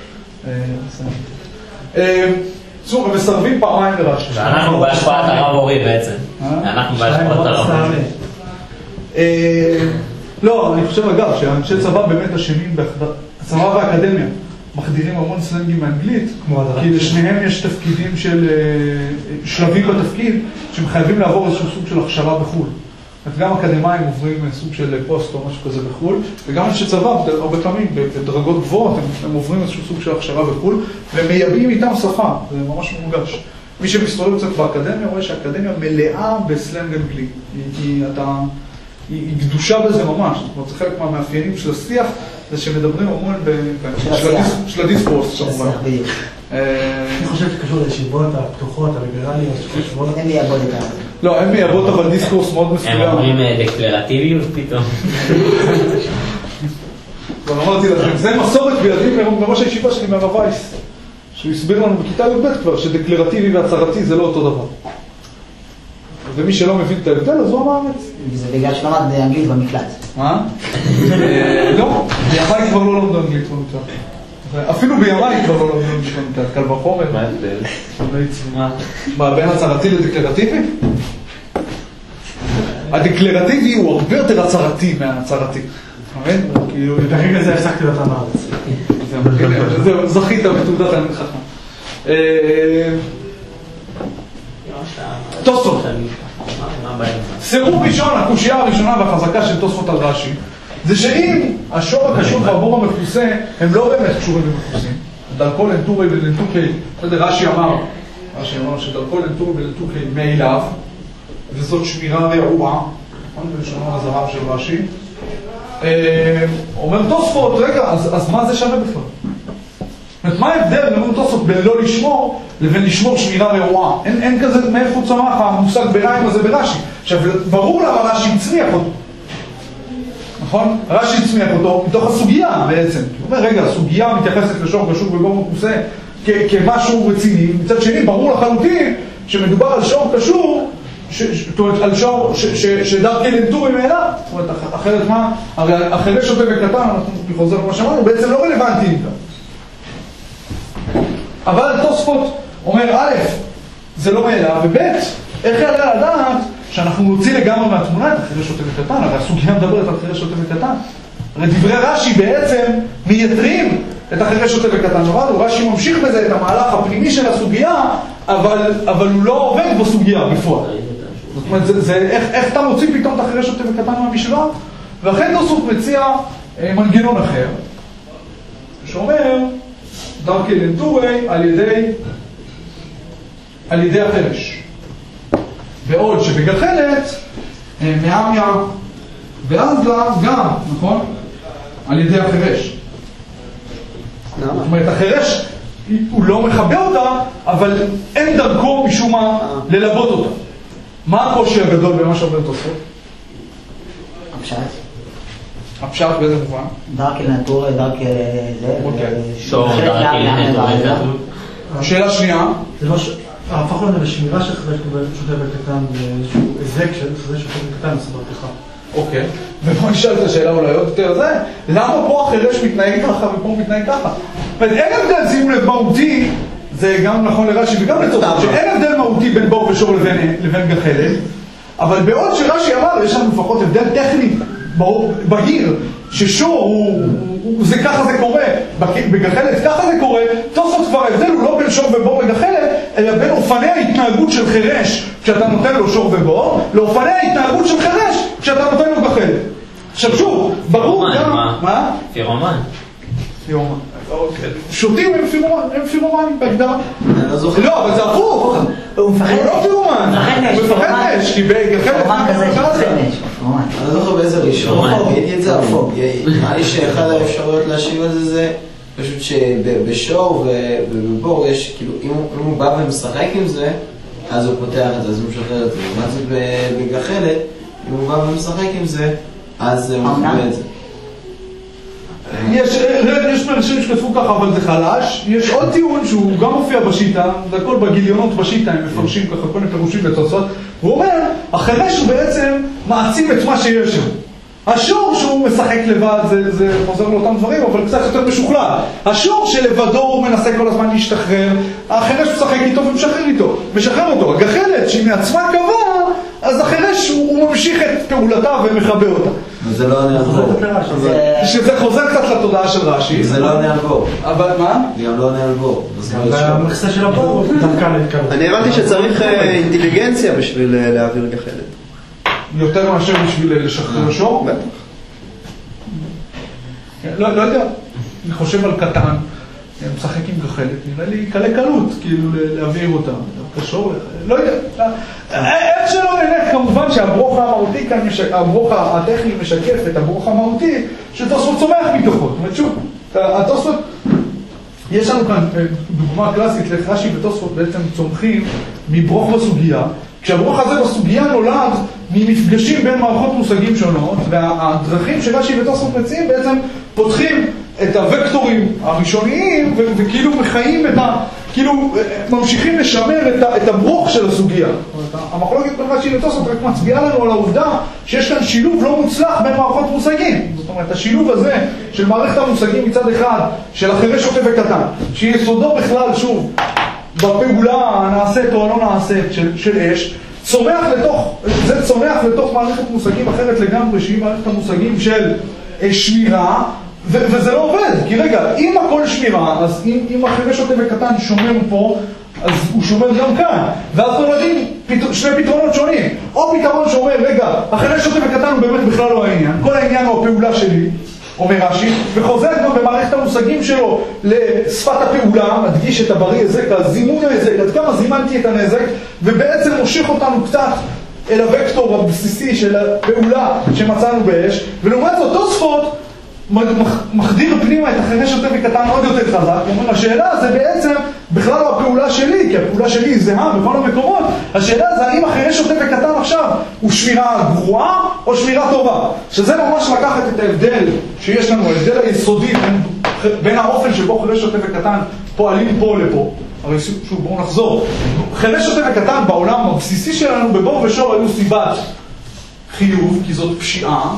צור, הם מסרבים פעמיים לרש"י. ואנחנו בהשפעת הרב אורי בעצם. אנחנו בהשפעת הרב אורי. לא, אני חושב אגב, שאנשי צבא באמת אשמים, הצבא והאקדמיה מחדירים המון סלנגים מאנגלית, כי לשניהם יש תפקידים של שלבים בתפקיד, שהם חייבים לעבור איזשהו סוג של הכשרה בחו"ל. גם אקדמיים עוברים סוג של פוסט או משהו כזה בחו"ל, וגם אנשי צבא, הרבה פעמים, בדרגות גבוהות, הם, הם עוברים איזשהו סוג של הכשרה בחו"ל, ומייבאים איתם שפה, זה ממש מורגש. מי שמסתובב קצת באקדמיה רואה שהאקדמיה מלאה בסלנג אנגלי, היא, היא, אתה, היא, היא גדושה בזה ממש, זאת אומרת, זה חלק מהמאפיינים של השיח, זה שמדברים המון של הדיסקורס, כמובן. אני חושב שקשור לישיבות הפתוחות, הליברליות, אין מייבות את זה. לא, אין מייבות, אבל דיסקורס מאוד מסוים. הם אומרים דקלרטיביות פתאום. כבר אמרתי לכם, זה מסורת בידי מראש הישיבה שלי מהרב וייס, שהוא הסביר לנו בכיתה י"ב כבר, שדקלרטיבי והצהרתי זה לא אותו דבר. ומי שלא מבין את ההבדל, אז הוא אמר את זה. זה בגלל שלמד אנגלית במקלט. מה? לא, בימיי כבר לא לומדו אנגלית במקלט. אפילו בימיי כבר לא לומדו אנגלית במקלט. קל וחומר. מה ההבדל? מה, בין הצהרתי לדקלרטיבי? הדקלרטיבי הוא הרבה יותר הצהרתי מהצהרתי. מבין? ברגע זה הפסקתי אותם בארץ. זהו, זכית בתעודת העמד חכם. תוספות. סירוב ראשון, הקושייה הראשונה והחזקה של תוספות על רש"י, זה שאם השור הקשור והבור המכוסה הם לא באמת קשורים ומכוסים, דרכו לנטורי ולנטוקי, רש"י אמר, רש"י אמר שדרכו לנטורי ולנטוקי מאליו, וזאת שמירה רעועה, בלשונו הזהב של רש"י. אומר תוספות, רגע, אז, אז מה זה שווה בכלל? זאת אומרת, מה ההבדל בין תוספות בין לא לשמור לבין לשמור שמירה רעועה? אין, אין כזה מאיפה צמח המושג ביניים הזה ברש"י. עכשיו, ברור למה רש"י הצמיח אותו. נכון? רש"י הצמיח אותו מתוך הסוגיה בעצם. הוא אומר, רגע, הסוגיה מתייחסת לשור קשור ובור מכוסה כמשהו רציני. מצד שני, ברור לחלוטין שמדובר על שור קשור, זאת אומרת, על שור שדרכי לנטורי מאליו. זאת אומרת, אחרת מה? הרי אחרי שוטה וקטן, אנחנו חוזר למה שאמרנו, בעצם לא רלוונטיים כאן. אבל תוספות אומר, א', זה לא מאליו, וב', איך יעלה לדעת שאנחנו נוציא לגמרי מהתמונה את החירש שוטה וקטן? הרי הסוגיה מדברת על חירש שוטה וקטן. הרי דברי רש"י בעצם מייתרים את החירש שוטה וקטן. רש"י ממשיך בזה את המהלך הפנימי של הסוגיה, אבל, אבל הוא לא עובד בסוגיה בפועל. זאת אומרת, זה, זה, איך, איך אתה מוציא פתאום את החירש שוטה וקטן מהמשוואה? ואכן תוספות מציע אה, מנגנון אחר, שאומר, דרכי לנטורי על ידי על ידי החרש. בעוד שבגחלת מעמיה ואזלה גם, נכון? על ידי החרש. זאת אומרת, החרש הוא לא מחבא אותה, אבל אין דרכו משום מה ללבות אותה. מה הקושי הגדול במה שאומר תוספות? הפשט. הפשט באיזה מובן? דרכי לנטורי, דרכי זה. שור, דרכי לנטורי. שאלה שנייה. זה לא ש... הפך לנו לשמירה של חרש שוטה וקטן, ואיזשהו היזק של חרש שוטה וקטן, מסדר פתיחה. אוקיי. ובוא נשאל את השאלה אולי עוד יותר זה, למה פה החרש מתנהג ככה ופה הוא מתנהג ככה? אין הבדל, שימו לב, מהותי, זה גם נכון לרש"י וגם לתוספות, שאין הבדל מהותי בין בור ושור לבין גחלת, אבל בעוד שרש"י אמר, יש לנו לפחות הבדל טכני בהיר, ששור הוא, הוא, זה ככה זה קורה, בגחלת ככה זה קורה, תוספות כבר ההבדל הוא לא בין שור ובור בגחלת, אלא בין אופני ההתנהגות של חירש כשאתה נותן לו שור ובור, לאופני ההתנהגות של חירש כשאתה נותן לו גחלת. עכשיו שוב, ברור גם... מה? פירומן. פירומן. שוטים הם פירומן, הם פירומן בהגדרה. לא, אבל זה הפוך. הוא מפחד הוא לא פירומן. הוא מפחד נש, כי בגחלת... פירומן כזה שמפחד נש. אני לא זוכר באיזה ראשון, ראיתי את זה הפוך. נראה לי שאחד האפשרויות להשיב על זה זה פשוט שבשור ובבור יש, כאילו, אם הוא בא ומשחק עם זה, אז הוא פותח את זה, אז הוא משחרר את זה. מה זה בגחלת, אם הוא בא ומשחק עם זה, אז הוא מחווה את זה. יש, יש אנשים שכתבו ככה, אבל זה חלש. יש עוד טיעון שהוא גם מופיע בשיטה, זה הכל בגיליונות בשיטה, הם מפרשים ככה, כל מיני פירושים ותוצאות. הוא אומר, החירש הוא בעצם מעצים את מה שיש שם. השור שהוא משחק לבד, זה, זה חוזר לאותם דברים, אבל קצת יותר משוכלל. השור שלבדו הוא מנסה כל הזמן להשתחרר, החירש משחק איתו ומשחרר איתו, משחרר אותו. הגחלת שהיא מעצמה קבע, אז החירש הוא, הוא ממשיך את פעולתה ומחבר אותה. זה לא עונה על בור. שזה חוזר קצת לתודעה של רש"י. זה לא עונה על בור. אבל מה? זה גם לא עונה על בור. המכסה של הבור דווקא להתקרב. אני הבנתי שצריך אינטליגנציה בשביל להעביר גחלת. יותר מאשר בשביל לשחרר שור? בטח. לא, לא יודע. אני חושב על קטן, משחק עם גחלת, נראה לי קלה קלות, כאילו להעביר אותה. קשור, לא יודע. איך שלא נלך, כמובן שהברוך המהותי כאן, הברוך הטכני משקף את הברוך המהותי, שתוספות צומח מתוכו. זאת אומרת, שוב, התוספות, יש לנו כאן דוגמה קלאסית, רש"י ותוספות בעצם צומחים מברוך בסוגיה, כשהברוך הזה בסוגיה נולד ממפגשים בין מערכות מושגים שונות, והדרכים שרש"י ותוספות מציעים בעצם פותחים את הוקטורים הראשוניים, ו- וכאילו מחיים את ה... כאילו ממשיכים לשמר את, ה- את הברוך של הסוגיה. המחלוקת בין רש"י ותוספות רק מצביעה לנו על העובדה שיש כאן שילוב לא מוצלח בין מערכות מושגים. זאת אומרת, השילוב הזה של מערכת המושגים מצד אחד, של החירש שוטה וקטן, שיסודו בכלל, שוב, בפעולה הנעשית או הלא נעשית של, של אש, צומח לתוך, זה צומח לתוך מערכת מושגים אחרת לגמרי, שהיא מערכת המושגים של שמירה, ו- וזה לא עובד, כי רגע, אם הכל שמירה, אז אם, אם החירש שוטה וקטן שומר פה, אז הוא שומר גם כאן, ואז נולדים פת... שני פתרונות שונים. או פתרון שאומר, רגע, החירש שוטה וקטן הוא באמת בכלל לא העניין, כל העניין הוא הפעולה שלי, אומר רש"י, וחוזר גם במערכת המושגים שלו לשפת הפעולה, מדגיש את הבריא הזק, הזימון ההזק, עד כמה זימנתי את הנזק, ובעצם מושך אותנו קצת אל הוקטור הבסיסי של הפעולה שמצאנו באש, ולעומת זאת תוספות מחדיר פנימה את החירש שוטה וקטן עוד יותר חזק. כלומר, השאלה זה בעצם בכלל לא הפעולה שלי, כי הפעולה שלי היא זהה בכל המקומות. השאלה זה האם החירש שוטה וקטן עכשיו הוא שמירה גרועה או שמירה טובה. שזה ממש לקחת את ההבדל שיש לנו, ההבדל היסודי בין, בין האופן שבו חירש שוטה וקטן פועלים פה לפה. הרי שוב, בואו נחזור. חירש שוטה וקטן בעולם הבסיסי שלנו בבור ושור היו סיבת חיוב, כי זאת פשיעה.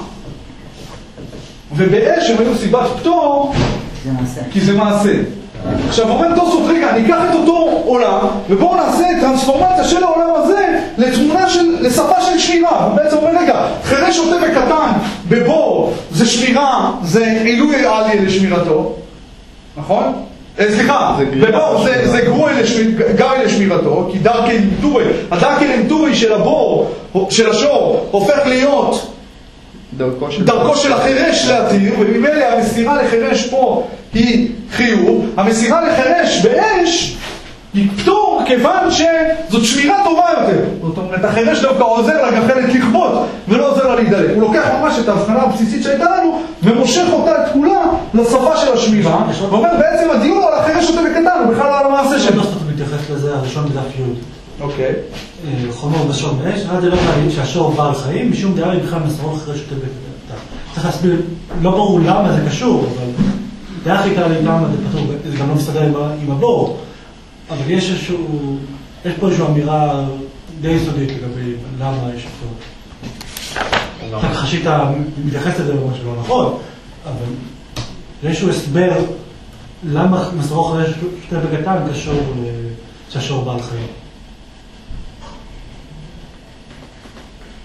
ובאש הם היו סיבת פטור, כי זה מעשה. עכשיו אומר תוספות, רגע, אני אקח את אותו עולם, ובואו נעשה טרנספורמציה של העולם הזה לתמונה של, לשפה של שמירה. הוא בעצם אומר, רגע, חירש שוטה וקטן בבור זה שמירה, זה עילוי עלי לשמירתו, נכון? סליחה, בבור זה, זה גרוי לשמירתו, כי דרכי למטורי, הדרכי למטורי של הבור, של השור, הופך להיות דרכו של, דרכו של החירש להתיר, וממילא המסירה לחירש פה היא חיוב, המסירה לחירש באש היא פטור, כיוון שזאת שמירה טובה יותר. זאת אומרת, החירש דווקא עוזר לגחלת לכבות ולא עוזר לה להידלק. הוא לוקח ממש את ההבחנה הבסיסית שהייתה לנו ומושך אותה את כולה לשפה של השמירה, ואומר בעצם הדיון על החירש שוטה וקטן הוא בכלל לא על המעשה שלו. לא סתם מתייחס לזה הראשון בדף י'. אוקיי. חומר בשור באש, עד לא להגיד שהשור בעל חיים, משום דעה היא בכלל מסרו לחירש שוטה וקטן. צריך להסביר, לא ברור למה זה קשור, אבל דעה הכי קרה לי למה זה פתור, זה גם לא מסתדר עם הבור, אבל יש איזשהו, יש פה איזושהי אמירה די יסודית לגבי למה יש פתור. אתה חשית, מתייחס לזה במה שלא נכון, אבל יש איזשהו הסבר למה מסרו חירש שוטה וקטן קשור שהשור בעל חיים.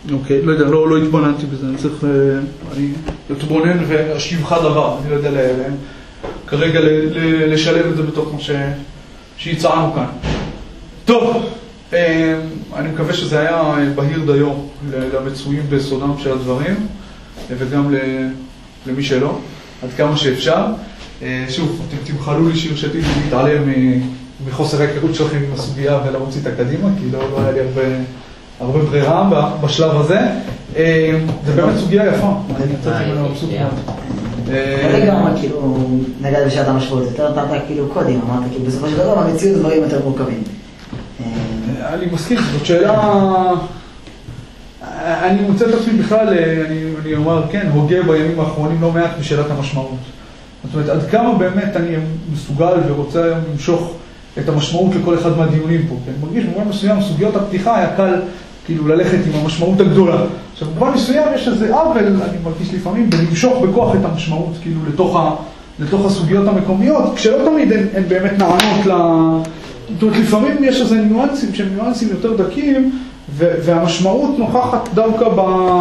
אוקיי, לא יודע, לא, לא התבוננתי בזה, אני צריך, אני אתבונן ואשיב לך דבר, אני לא יודע כרגע לשלב את זה בתוך מה שהצענו כאן. טוב, אני מקווה שזה היה בהיר דיו למצויים בסודם של הדברים, וגם למי שלא, עד כמה שאפשר. שוב, אתם תמחלו לי שהרשיתי להתעלם מחוסר ההיכרות שלכם עם הסוגיה ולהוציא את הקדימה, כי לא, לא היה לי הרבה, הרבה ברירה בשלב הזה. זה באמת סוגיה יפה, אני נתתי ממנו מבסוט מאוד. רגע אמרת, כאילו, נגד בשעת המשמעות, יותר נתת כאילו קודים, אמרת, כאילו, בסופו של דבר, המציאות דברים יותר מורכבים. אני מסכים, זאת שאלה... אני מוצא את עצמי בכלל, אני אומר, כן, הוגה בימים האחרונים לא מעט בשאלת המשמעות. זאת אומרת, עד כמה באמת אני מסוגל ורוצה היום למשוך את המשמעות לכל אחד מהדיונים פה. אני מרגיש במובן מסוים, סוגיות הפתיחה היה קל כאילו ללכת עם המשמעות הגדולה. עכשיו, במובן מסוים יש איזה עוול, אני מרגיש לפעמים, בלמשוך בכוח את המשמעות כאילו לתוך, ה, לתוך הסוגיות המקומיות, כשלא תמיד הן, הן באמת נענות ל... זאת אומרת, לפעמים יש איזה ניואנסים שהם ניואנסים יותר דקים, והמשמעות נוכחת דווקא ב...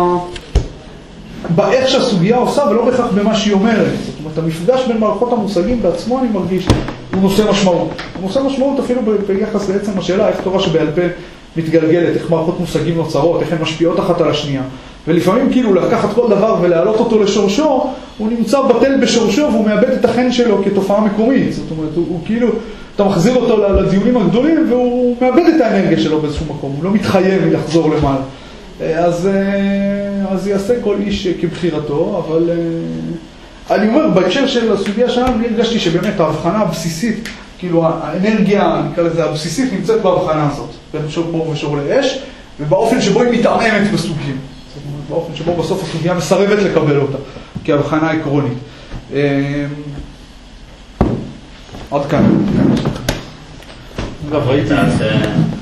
באיך שהסוגיה עושה ולא בהכרח במה שהיא אומרת. זאת אומרת, המפגש בין מערכות המושגים בעצמו, אני מרגיש, הוא נושא משמעות. הוא נושא משמעות אפילו ביחס לעצם השאלה, איך תורה שבעל פה מתגלגלת, איך מערכות מושגים נוצרות, איך הן משפיעות אחת על השנייה. ולפעמים כאילו לקחת כל דבר ולהעלות אותו לשורשו, הוא נמצא בטל בשורשו והוא מאבד את החן שלו כתופעה מקומית. זאת אומרת, הוא, הוא כאילו... אתה מחזיר אותו לדיונים הגדולים והוא מאבד את האנרגיה שלו באיזשהו מקום, הוא לא מתחייב לחזור למעלה. אז, אז יעשה כל איש כבחירתו, אבל אני אומר, בהקשר של הסוגיה שלנו, אני הרגשתי שבאמת ההבחנה הבסיסית, כאילו האנרגיה, נקרא לזה, הבסיסית נמצאת בהבחנה הזאת, בין שור בור ושור לאש, ובאופן שבו היא מתעממת בסוגים. זאת אומרת, באופן שבו בסוף הסוגיה מסרבת לקבל אותה, כהבחנה עקרונית. עד כאן. אגב, ראיתי...